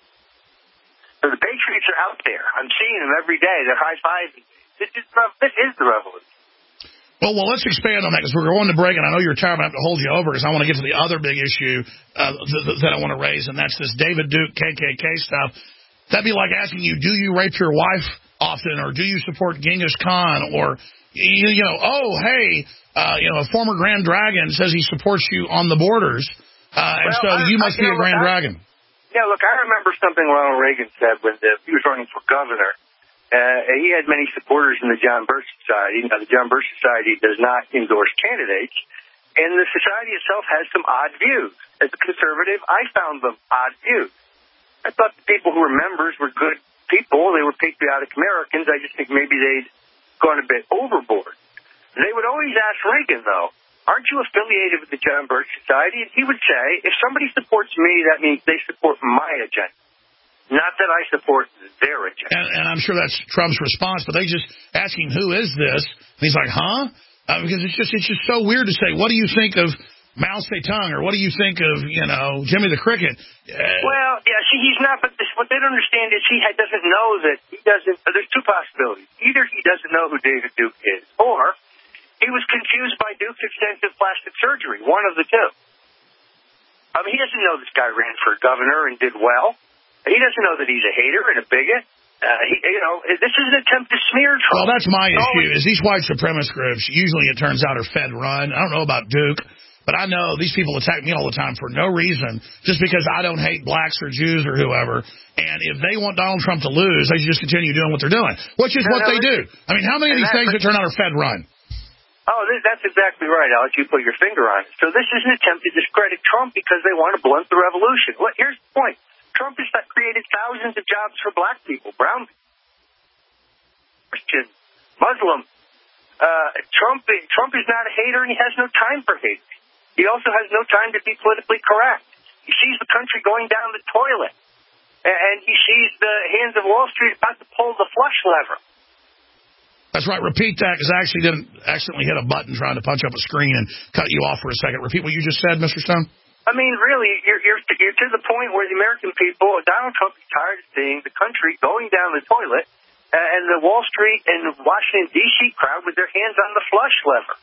So the Patriots are out there. I'm seeing them every day. They're high-fiving. This is, this is the revolution. Well, well, let's expand on that because we're going to break, and I know your time. I have to hold you over because I want to get to the other big issue uh, th- that I want to raise, and that's this David Duke K K K stuff. That'd be like asking you, do you rape your wife often, or do you support Genghis Khan, or, you, you know, oh, hey, uh, you know, a former Grand Dragon says he supports you on the borders, uh, and well, so I, you must I, be you a know, Grand I, Dragon. Yeah, look, I remember something Ronald Reagan said when the, he was running for governor. Uh, he had many supporters in the John Birch Society. Now, the John Birch Society does not endorse candidates, and the society itself has some odd views. As a conservative, I found them odd views. I thought the people who were members were good people. They were patriotic Americans. I just think maybe they'd gone a bit overboard. They would always ask Reagan, though, aren't you affiliated with the John Birch Society? And he would say, if somebody supports me, that means they support my agenda. Not that I support their agenda. And, and I'm sure that's Trump's response, but they just ask him, who is this? And he's like, huh? Uh, because it's just it's just so weird to say, what do you think of Mao Zedong, or what do you think of, you know, Jimmy the Cricket? Uh, well, yeah, see, he's not, but this, what they don't understand is he doesn't know that he doesn't, uh, there's two possibilities. Either he doesn't know who David Duke is, or he was confused by Duke's extensive plastic surgery, one of the two. I mean, he doesn't know this guy ran for governor and did well. He doesn't know that he's a hater and a bigot. Uh, he, you know, this is an attempt to smear Trump. Well, that's my no, issue, is these white supremacist groups, usually it turns out, are Fed-run. I don't know about Duke, but I know these people attack me all the time for no reason, just because I don't hate blacks or Jews or whoever. And if they want Donald Trump to lose, they should just continue doing what they're doing, which is no, what no, they do. I mean, how many of these things that turn out are Fed-run? Oh, that's exactly right, Alex. You put your finger on it. So this is an attempt to discredit Trump because they want to blunt the revolution. Well, here's the point. Trump has created thousands of jobs for black people, brown people, Christian, Muslim. Uh, Trump, Trump is not a hater, and he has no time for hate. He also has no time to be politically correct. He sees the country going down the toilet, and he sees the hands of Wall Street about to pull the flush lever. That's right. Repeat that, because I actually didn't accidentally hit a button trying to punch up a screen and cut you off for a second. Repeat what you just said, Mister Stone. I mean, really, you're, you're, you're to the point where the American people, Donald Trump is tired of seeing the country going down the toilet, uh, and the Wall Street and Washington, D C crowd with their hands on the flush lever.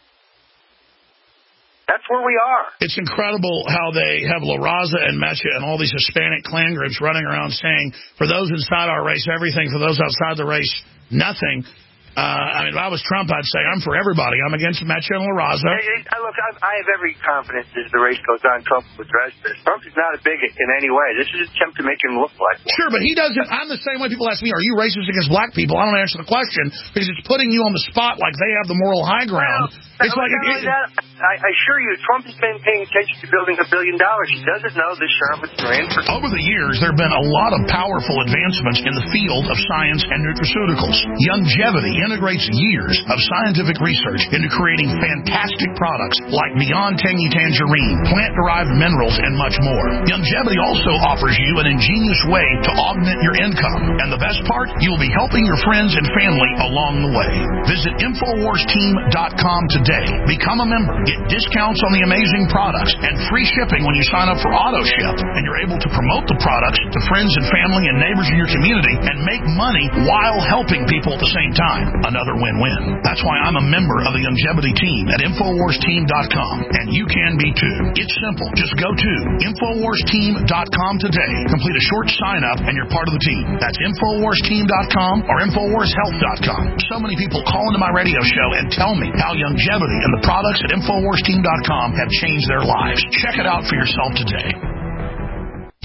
That's where we are. It's incredible how they have La Raza and Mecha and all these Hispanic clan groups running around saying, for those inside our race, everything. For those outside the race, nothing. Uh, I mean, if I was Trump, I'd say I'm for everybody. I'm against Mecha and La Raza. Hey, hey, look, I, I have every confidence as the race goes on, Trump will address this. Trump is not a bigot in any way. This is an attempt to make him look like one. Sure, but he doesn't. I'm the same way people ask me, are you racist against black people? I don't answer the question because it's putting you on the spot like they have the moral high ground. Well, it's like it, it, that, I, I assure you, Trump has been paying attention to building a billion dollars. He doesn't know this charlatan ran for... Over the years, there have been a lot of powerful advancements in the field of science and nutraceuticals. Youngevity integrates years of scientific research into creating fantastic products like Beyond Tangy Tangerine, plant-derived minerals, and much more. Youngevity also offers you an ingenious way to augment your income. And the best part, you'll be helping your friends and family along the way. Visit Infowars Team dot com today. Become a member. Get discounts on the amazing products and free shipping when you sign up for AutoShip. And you're able to promote the products to friends and family and neighbors in your community and make money while helping people at the same time. Another win-win. That's why I'm a member of the Youngevity team at Infowars Team dot com. And you can be too. It's simple. Just go to Infowars Team dot com today. Complete a short sign-up and you're part of the team. That's Infowars Team dot com or Infowars Health dot com. So many people call into my radio show and tell me how Youngevity and the products at Infowars Team dot com have changed their lives. Check it out for yourself today.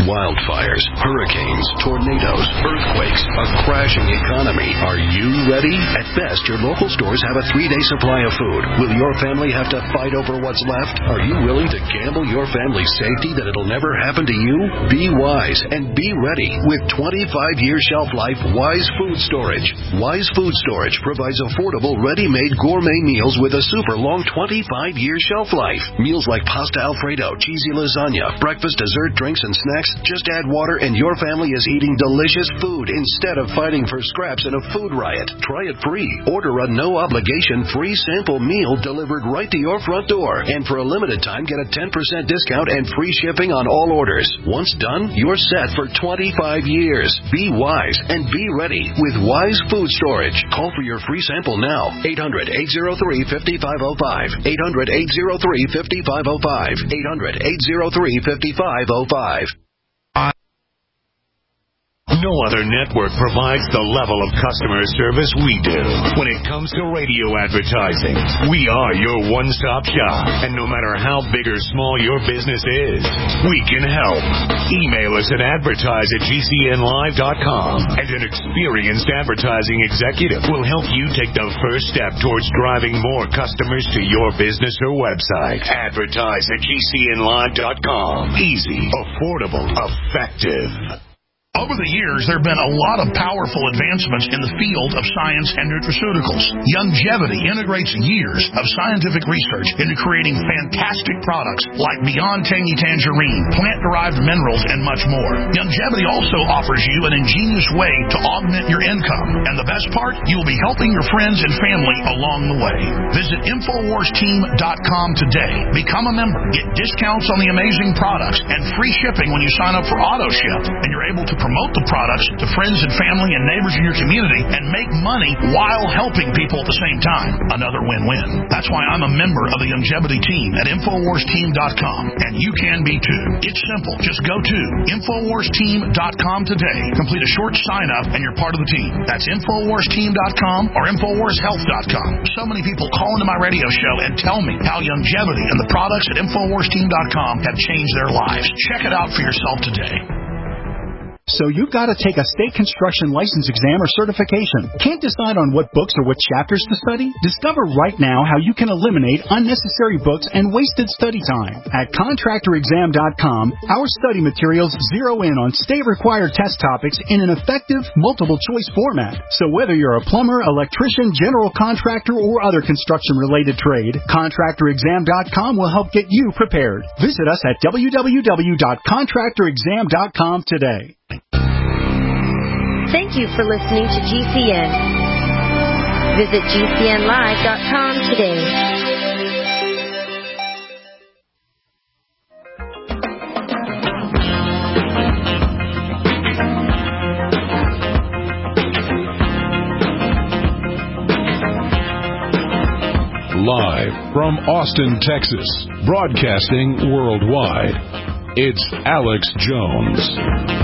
Wildfires, hurricanes, tornadoes, earthquakes, a crashing economy. Are you ready? At best, your local stores have a three-day supply of food. Will your family have to fight over what's left? Are you willing to gamble your family's safety that it'll never happen to you? Be wise and be ready with twenty-five year shelf life Wise Food Storage. Wise Food Storage provides affordable, ready-made gourmet meals with a super long twenty-five year shelf life. Meals like pasta Alfredo, cheesy lasagna, breakfast, dessert, drinks, and snacks. Just add water and your family is eating delicious food instead of fighting for scraps in a food riot. Try it free. Order a no-obligation free sample meal delivered right to your front door. And for a limited time, get a ten percent discount and free shipping on all orders. Once done, you're set for twenty-five years. Be wise and be ready with Wise Food Storage. Call for your free sample now. eight hundred, eight oh three, five five oh five. eight hundred, eight oh three, five five oh five. eight hundred, eight oh three, five five oh five. No other network provides the level of customer service we do. When it comes to radio advertising, we are your one-stop shop. And no matter how big or small your business is, we can help. Email us at advertise at G C N live dot com, and an experienced advertising executive will help you take the first step towards driving more customers to your business or website. Advertise at G C N live dot com. Easy, affordable, effective. Over the years, there have been a lot of powerful advancements in the field of science and nutraceuticals. Youngevity integrates years of scientific research into creating fantastic products like Beyond Tangy Tangerine, plant-derived minerals, and much more. Youngevity also offers you an ingenious way to augment your income. And the best part, you will be helping your friends and family along the way. Visit Infowars Team dot com today. Become a member. Get discounts on the amazing products and free shipping when you sign up for AutoShip. And you're able to promote the products to friends and family and neighbors in your community and make money while helping people at the same time. Another win-win. That's why I'm a member of the Youngevity team at Infowars Team dot com, and you can be too. It's simple. Just go to Infowars Team dot com today. Complete a short sign-up, and you're part of the team. That's Infowars Team dot com or Infowars Health dot com. So many people call into my radio show and tell me how Youngevity and the products at Infowars Team dot com have changed their lives. Check it out for yourself today. So you've got to take a state construction license exam or certification. Can't decide on what books or what chapters to study? Discover right now how you can eliminate unnecessary books and wasted study time. At contractor exam dot com, our study materials zero in on state-required test topics in an effective, multiple-choice format. So whether you're a plumber, electrician, general contractor, or other construction-related trade, contractor exam dot com will help get you prepared. Visit us at w w w dot contractor exam dot com today. Thank you for listening to G C N. Visit G C N live dot com today. Live from Austin, Texas, broadcasting worldwide, it's Alex Jones.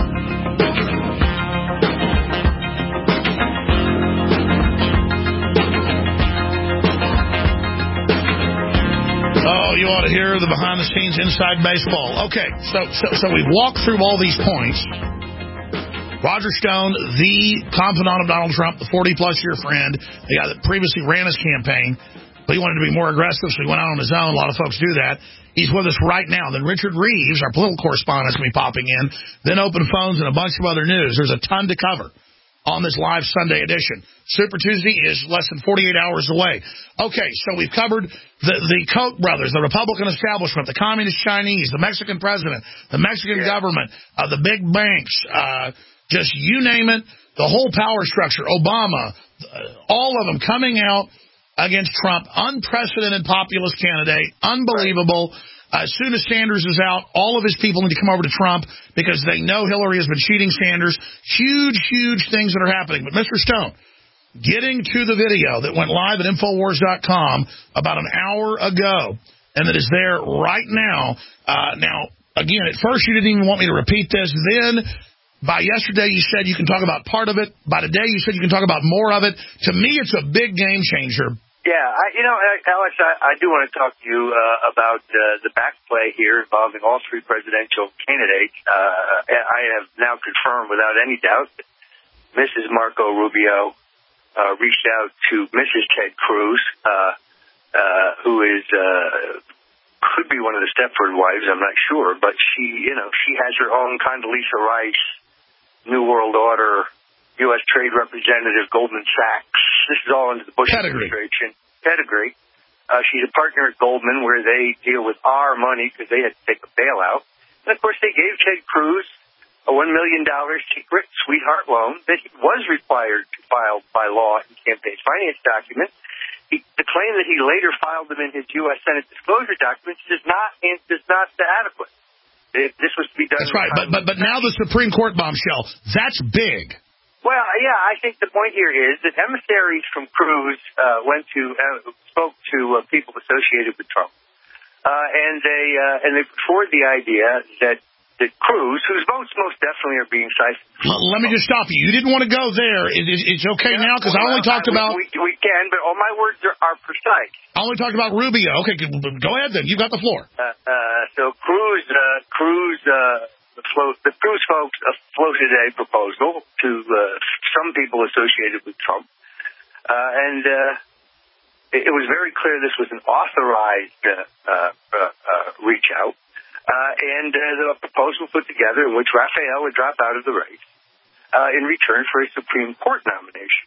Oh, you ought to hear the behind-the-scenes inside baseball. Okay, so, so so we've walked through all these points. Roger Stone, the confidant of Donald Trump, the forty-plus year friend, the guy that previously ran his campaign, but he wanted to be more aggressive, so he went out on his own. A lot of folks do that. He's with us right now. Then Richard Reeves, our political correspondent, is going to be popping in. Then open phones and a bunch of other news. There's a ton to cover on this live Sunday edition. Super Tuesday is less than forty-eight hours away. Okay, so we've covered the, the Koch brothers, the Republican establishment, the Communist Chinese, the Mexican president, the Mexican yeah. government, uh, the big banks, uh, just you name it, the whole power structure, Obama, uh, all of them coming out against Trump. Unprecedented populist candidate, unbelievable. Right. As soon as Sanders is out, all of his people need to come over to Trump because they know Hillary has been cheating Sanders. Huge, huge things that are happening. But Mister Stone, getting to the video that went live at Infowars dot com about an hour ago and that is there right now. Uh, now, again, at first you didn't even want me to repeat this. Then by yesterday you said you can talk about part of it. By today you said you can talk about more of it. To me, it's a big game changer Yeah, I, you know, Alex, I, I do want to talk to you uh, about uh, the backplay here involving all three presidential candidates. Uh, I have now confirmed without any doubt that Missus Marco Rubio uh, reached out to Missus Ted Cruz, uh, uh, who is uh, could be one of the Stepford wives, I'm not sure, but she, you know, she has her own Condoleezza Rice, New World Order, U S Trade Representative, Goldman Sachs. This is all under the Bush Pedigree. administration. Pedigree. Uh, she's a partner at Goldman, where they deal with our money because they had to take a bailout. And, of course, they gave Ted Cruz a one million dollars secret sweetheart loan that he was required to file by law in campaign finance documents. He, the claim that he later filed them in his U S Senate disclosure documents is not is not adequate. It, this was to be done. That's right, but, but, but now the Supreme Court bombshell, that's big. Well, yeah, I think the point here is that emissaries from Cruz uh, went to uh, spoke to uh, people associated with Trump, uh, and they uh, and they put forward the idea that that Cruz, whose votes most definitely are being siphoned. Let me just stop you. You didn't want to go there. It, it, it's okay yeah, now because well, I only talked I, about. We, we can, but all my words are, are precise. I only talked about Rubio. Okay, go ahead then. You got the floor. Uh, uh, so Cruz, uh, Cruz. Uh, The, float, the Cruz folks uh, floated a proposal to uh, some people associated with Trump, uh, and uh, it, it was very clear this was an authorized uh, uh, uh, reach out, uh, and uh, the proposal put together in which Rafael would drop out of the race uh, in return for a Supreme Court nomination.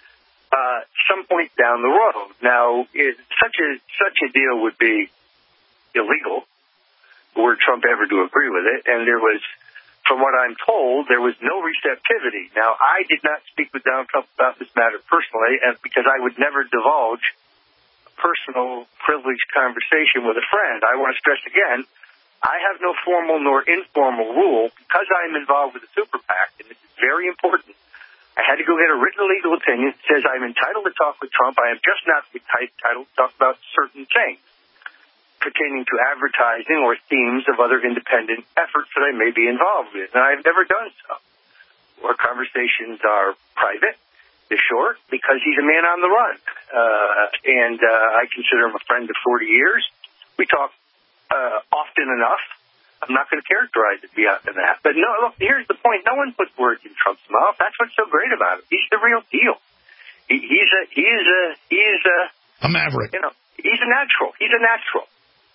Uh, some point down the road. Now, it, such a such a deal would be illegal, were Trump ever to agree with it, and there was, from what I'm told, there was no receptivity. Now, I did not speak with Donald Trump about this matter personally, and because I would never divulge a personal, privileged conversation with a friend. I want to stress again, I have no formal nor informal rule. Because I'm involved with the Super PAC, and this is very important, I had to go get a written legal opinion that says I'm entitled to talk with Trump. I am just not entitled to talk about certain things pertaining to advertising or themes of other independent efforts that I may be involved with. And I've never done so. Our conversations are private, they're short, because he's a man on the run. Uh, and uh, I consider him a friend of forty years. We talk uh, often enough. I'm not going to characterize it beyond that. But no, look, here's the point. No one puts words in Trump's mouth. That's what's so great about him. He's the real deal. He, he's a, he is a, he is a... A maverick. You know, he's a natural. He's a natural.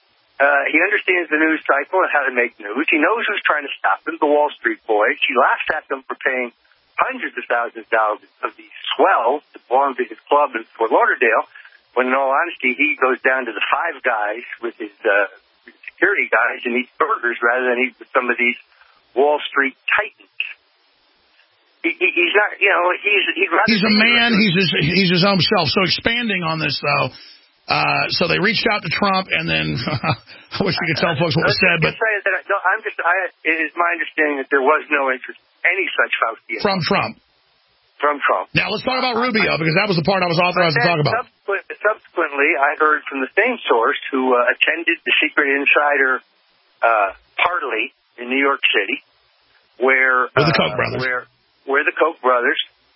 Uh, he understands the news cycle and how to make news. He knows who's trying to stop him, the Wall Street boys. He laughs at them for paying hundreds of thousands of dollars of these swells that belong to his club in Fort Lauderdale, when in all honesty, he goes down to the Five Guys with his uh, security guys and eats burgers rather than eat with some of these Wall Street titans. He, he, he's not, you know, he's... He'd rather he's a man, he's his, he's his own self. So expanding on this, though... Uh, so they reached out to Trump, and then I wish we could tell folks what was said. But that I, no, I'm just, I, it is my understanding that there was no interest, any such Faustian. From Trump. From Trump. Now let's talk about Rubio, because that was the part I was authorized to talk about. Subsequent, subsequently, I heard from the same source who uh, attended the secret insider uh, party in New York City, where with the uh, Koch brothers, where where the Koch brothers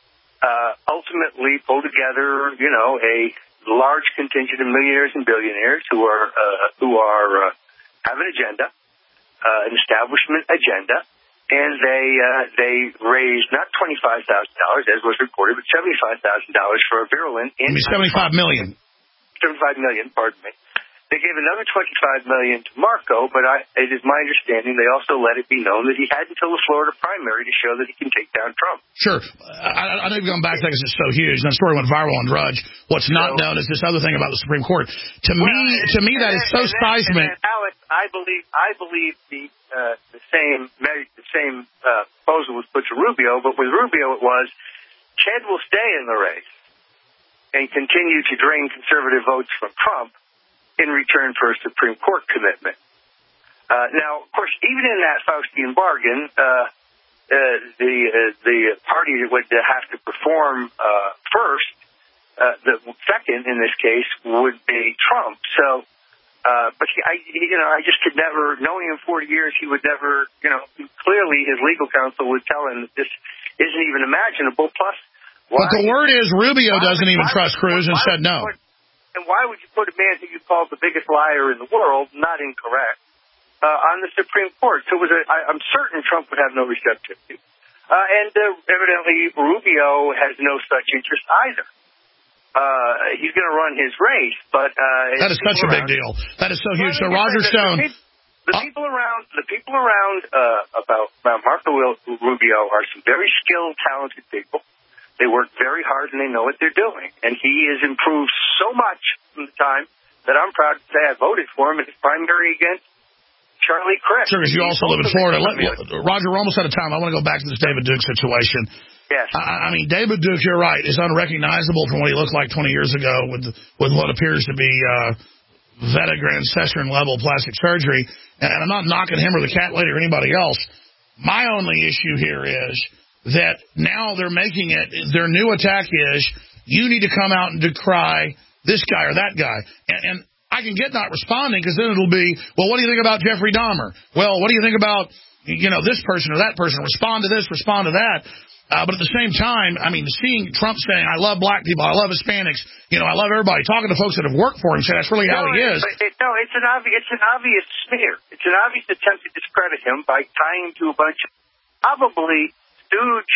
uh, ultimately pulled together, you know, a large contingent of millionaires and billionaires who are uh, who are uh, have an agenda, uh, an establishment agenda, and they uh, they raised not twenty five thousand dollars as was reported, but seventy five thousand dollars for a virulent. I mean seventy five million. Seventy five million. Pardon me. They gave another twenty-five million dollars to Marco, but I, it is my understanding they also let it be known that he had until the Florida primary to show that he can take down Trump. Sure. I, I know you've gone back because it's so huge. That story went viral on Drudge. What's not so, known is this other thing about the Supreme Court. To well, me, to me, that then, is so seismic. And then, Alex, I believe, I believe the uh, the same the same uh, proposal was put to Rubio, but with Rubio it was Ted will stay in the race and continue to drain conservative votes from Trump in return for a Supreme Court commitment. Uh, now, of course, even in that Faustian bargain, uh, uh, the uh, the party that would have to perform uh, first, uh, the second in this case, would be Trump. So, uh, but I, you know, I just could never, knowing him forty years, he would never, you know, clearly his legal counsel would tell him that this isn't even imaginable. Plus, but the word is Rubio doesn't even trust Cruz and said no. and why would you put a man who you call the biggest liar in the world, not incorrect, uh, on the Supreme Court? So it was a, I, I'm certain Trump would have no receptivity. Uh, and uh, evidently Rubio has no such interest either. Uh, he's going to run his race, but... Uh, that is such a big deal. That is so huge. So Roger Stone... The, the people around, the people around uh, about, about Marco Rubio are some very skilled, talented people. They work very hard, and they know what they're doing. And he has improved so much from the time that I'm proud to say I voted for him in his primary against Charlie Crist. Sure, because you also live in Florida. Let, Roger, we're almost out of time. I want to go back to this David Duke situation. Yes. I, I mean, David Duke, you're right, is unrecognizable from what he looked like twenty years ago with with what appears to be uh, Vetagrand Session-level plastic surgery. And I'm not knocking him or the cat lady or anybody else. My only issue here is that now they're making it, their new attack is, you need to come out and decry this guy or that guy. And, and I can get not responding because then it'll be, well, what do you think about Jeffrey Dahmer? Well, what do you think about, you know, this person or that person? Respond to this, respond to that. Uh, but at the same time, I mean, seeing Trump saying, I love black people, I love Hispanics, you know, I love everybody, talking to folks that have worked for him, saying that's really no, how he is. It, no, it's an, obvious, it's an obvious smear. It's an obvious attempt to discredit him by tying to a bunch of probably stooge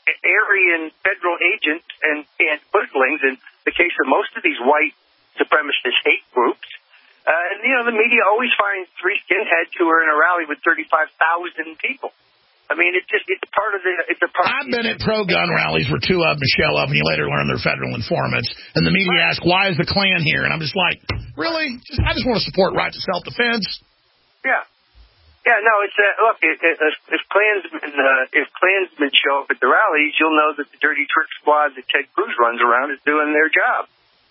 Aryan federal agents and, and hoodlings in the case of most of these white supremacist hate groups. Uh, and, you know, the media always finds three skinheads who are in a rally with thirty-five thousand people. I mean, it's just, it's part of the, it's a part I've been at pro-gun rallies where two of them show up, and you later learn they're federal informants, and the media right. asks, why is the Klan here? And I'm just like, really? Just, I just want to support right to self-defense. Yeah. Yeah, no, it's, uh, look, it, it, if Klansmen, uh, if Klansmen show up at the rallies, you'll know that the dirty trick squad that Ted Cruz runs around is doing their job.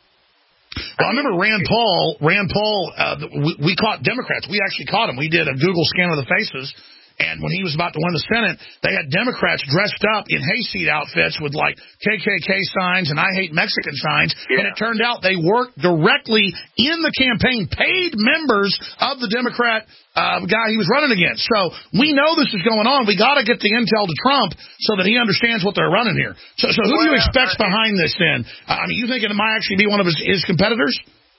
Well, I remember Rand Paul, Rand Paul, uh, we, we caught Democrats. We actually caught him. We did a Google scan of the faces. And when he was about to win the Senate, they had Democrats dressed up in hayseed outfits with, like, K K K signs and I hate Mexican signs. Yeah. And it turned out they worked directly in the campaign, paid members of the Democrat uh, guy he was running against. So we know this is going on. We got to get the intel to Trump so that he understands what they're running here. So, so who well, do you expect uh, behind this then? I mean, you think it might actually be one of his, his competitors?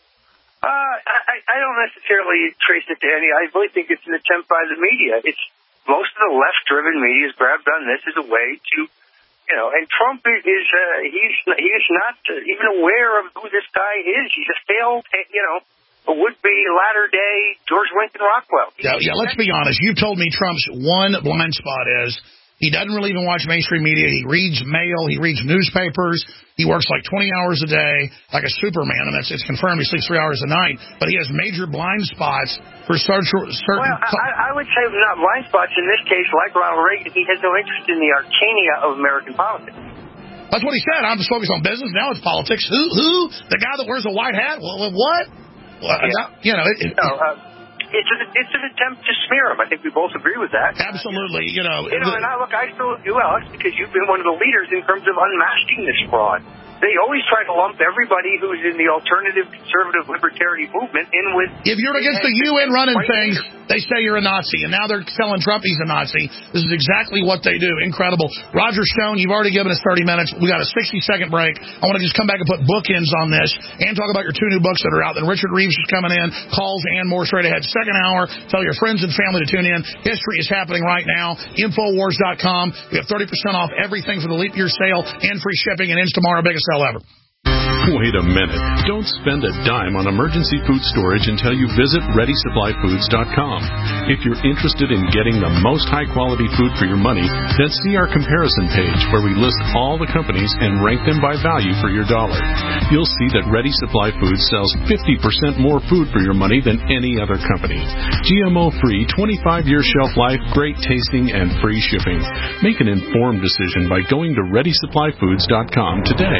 Uh, I, I don't necessarily trace it to any. I really think it's an attempt by the media. It's most of the left-driven media has grabbed on this as a way to, you know, and Trump is, uh, he's, he is not uh, even aware of who this guy is. He's a failed, you know, a would-be latter-day George Lincoln Rockwell. Yeah, yeah, let's be honest. You've told me Trump's one blind spot is he doesn't really even watch mainstream media. He reads mail. He reads newspapers. He works like twenty hours a day, like a Superman, and that's it's confirmed he sleeps three hours a night. But he has major blind spots for certain... certain well, I, I would say not blind spots. In this case, like Ronald Reagan, he has no interest in the arcana of American politics. That's what he said. I'm just focused on business. Now it's politics. Who? Who? The guy that wears a white hat? Well, what? Well, yeah. not, you know, it... it no, uh, It's an, it's an attempt to smear him. I think we both agree with that. Absolutely. You know, you know, and I, look, I still do, Alex, because you've been one of the leaders in terms of unmasking this fraud. They always try to lump everybody who's in the alternative conservative libertarian movement in with... If you're against the U N running things, they say you're a Nazi. And now they're telling Trump he's a Nazi. This is exactly what they do. Incredible. Roger Stone, you've already given us thirty minutes. We got a sixty-second break. I want to just come back and put bookends on this and talk about your two new books that are out. Then Richard Reeves is coming in. Calls and more straight ahead. Second hour. Tell your friends and family to tune in. History is happening right now. Infowars dot com. We have thirty percent off everything for the leap year sale and free shipping. And ends tomorrow. Biggest sale ever. Wait a minute. Don't spend a dime on emergency food storage until you visit ready supply foods dot com. If you're interested in getting the most high-quality food for your money, then see our comparison page where we list all the companies and rank them by value for your dollar. You'll see that Ready Supply Foods sells fifty percent more food for your money than any other company. G M O-free, twenty-five year shelf life, great tasting, and free shipping. Make an informed decision by going to ready supply foods dot com today.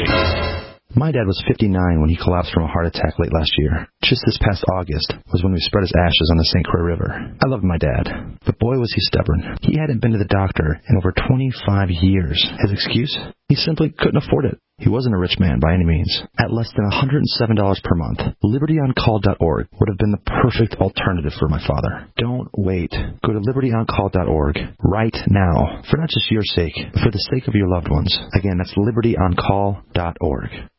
My dad was fifty-nine when he collapsed from a heart attack late last year. Just this past August was when we spread his ashes on the Saint Croix River. I loved my dad, but boy was he stubborn. He hadn't been to the doctor in over twenty-five years. His excuse? He simply couldn't afford it. He wasn't a rich man by any means. At less than one hundred seven dollars per month, liberty on call dot org would have been the perfect alternative for my father. Don't wait. Go to liberty on call dot org right now, for not just your sake, but for the sake of your loved ones. Again, that's liberty on call dot org.